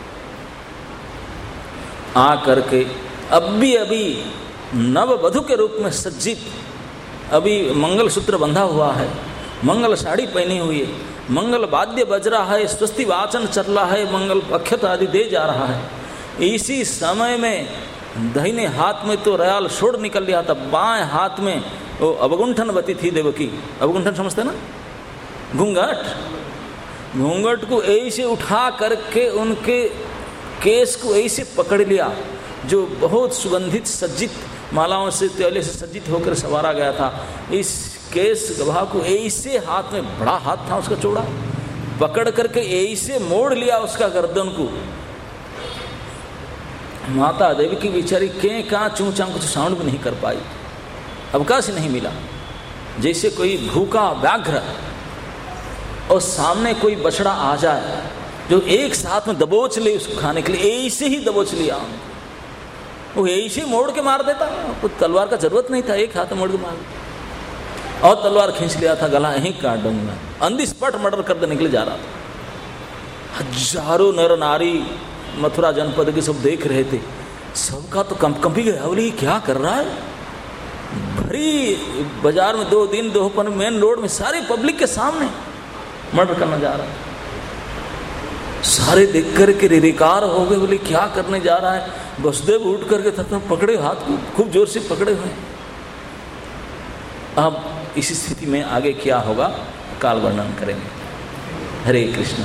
आ करके अभी नववधू के रूप में सज्जित, अभी मंगलसूत्र बंधा हुआ है, मंगल साड़ी पहनी हुई है, मंगल वाद्य बज रहा है, स्वस्ति वाचन चल रहा है, मंगल अक्षत आदि दे जा रहा है। इसी समय में दाहिने हाथ में तो रयाल छोड़ निकल लिया था, बाएं हाथ में वो अवगुंठन बती थी देवकी। अवगुंठन समझते ना, घूंघट को ऐसे उठा करके उनके केस को ऐसे पकड़ लिया, जो बहुत सुगंधित सज्जित मालाओं से त्योले से सज्जित होकर संवारा गया था। इस केस गवाह को ऐसे हाथ में, बड़ा हाथ था उसका चौड़ा, पकड़ करके ऐसे मोड़ लिया उसका गर्दन को। माता देवी की बेचारी के कहाँ चूँ चाँ कुछ साउंड भी नहीं कर पाई, अवकाश ही नहीं मिला। जैसे कोई भूखा व्याघ्र और सामने कोई बछड़ा आ जाए जो एक साथ में दबोच ले उसको खाने के लिए, ऐसे ही दबोच लिया वो, ऐसे मोड़ के मार देता, कुछ तलवार का जरूरत नहीं था, एक हाथ में मोड़ के मार देता। और तलवार खींच लिया था, गला यहीं काट दूंगा, ऑन द स्पॉट मर्डर कर देने के लिए जा रहा था। हजारों नर नारी मथुरा जनपद के सब देख रहे थे, सबका तो कंप ही गया, बोले क्या कर रहा है, भरी बाजार में 2 दिन दोपहर मेन रोड में सारे पब्लिक के सामने मर्डर करना जा रहा है। सारे देख कर के रिरिकार हो गए, बोले क्या करने जा रहा है। वसुदेव उठ करके था पकड़े, हाथ को खूब जोर से पकड़े हुए। अब इसी स्थिति में आगे क्या होगा काल वर्णन करेंगे। हरे कृष्ण।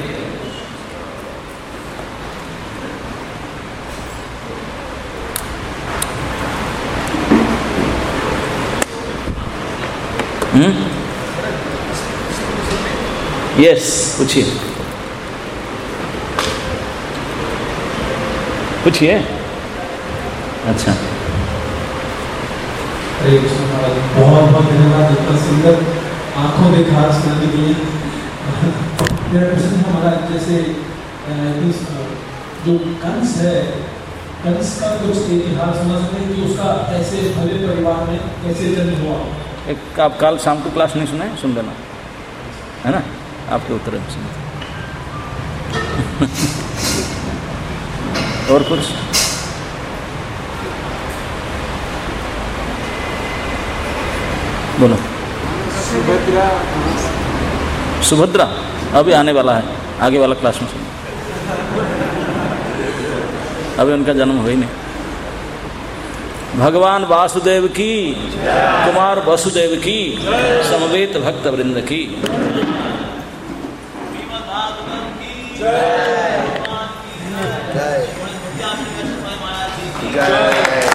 यस, पूछिए पूछिए। अच्छा, हरे कृष्ण महाराज, बहुत बहुत धन्यवाद इतना सुंदर आंखों में खास करने के लिए। मेरा प्रश्न है महाराज, जैसे जो कंस है, कंस का कुछ इतिहास सुना सकते हैं कि उसका ऐसे भले परिवार में कैसे जन्म हुआ? एक आप कल शाम को क्लास नहीं सुने, सुन लेना, है ना, आपके उत्तर में सुन। और कुछ? बोलो। सुभद्रा अभी आने वाला है, आगे वाला क्लास में सुनो, अभी उनका जन्म हो ही नहीं। भगवान वासुदेव की, कुमार वसुदेव की, समवेत भक्त वृंद की। जय।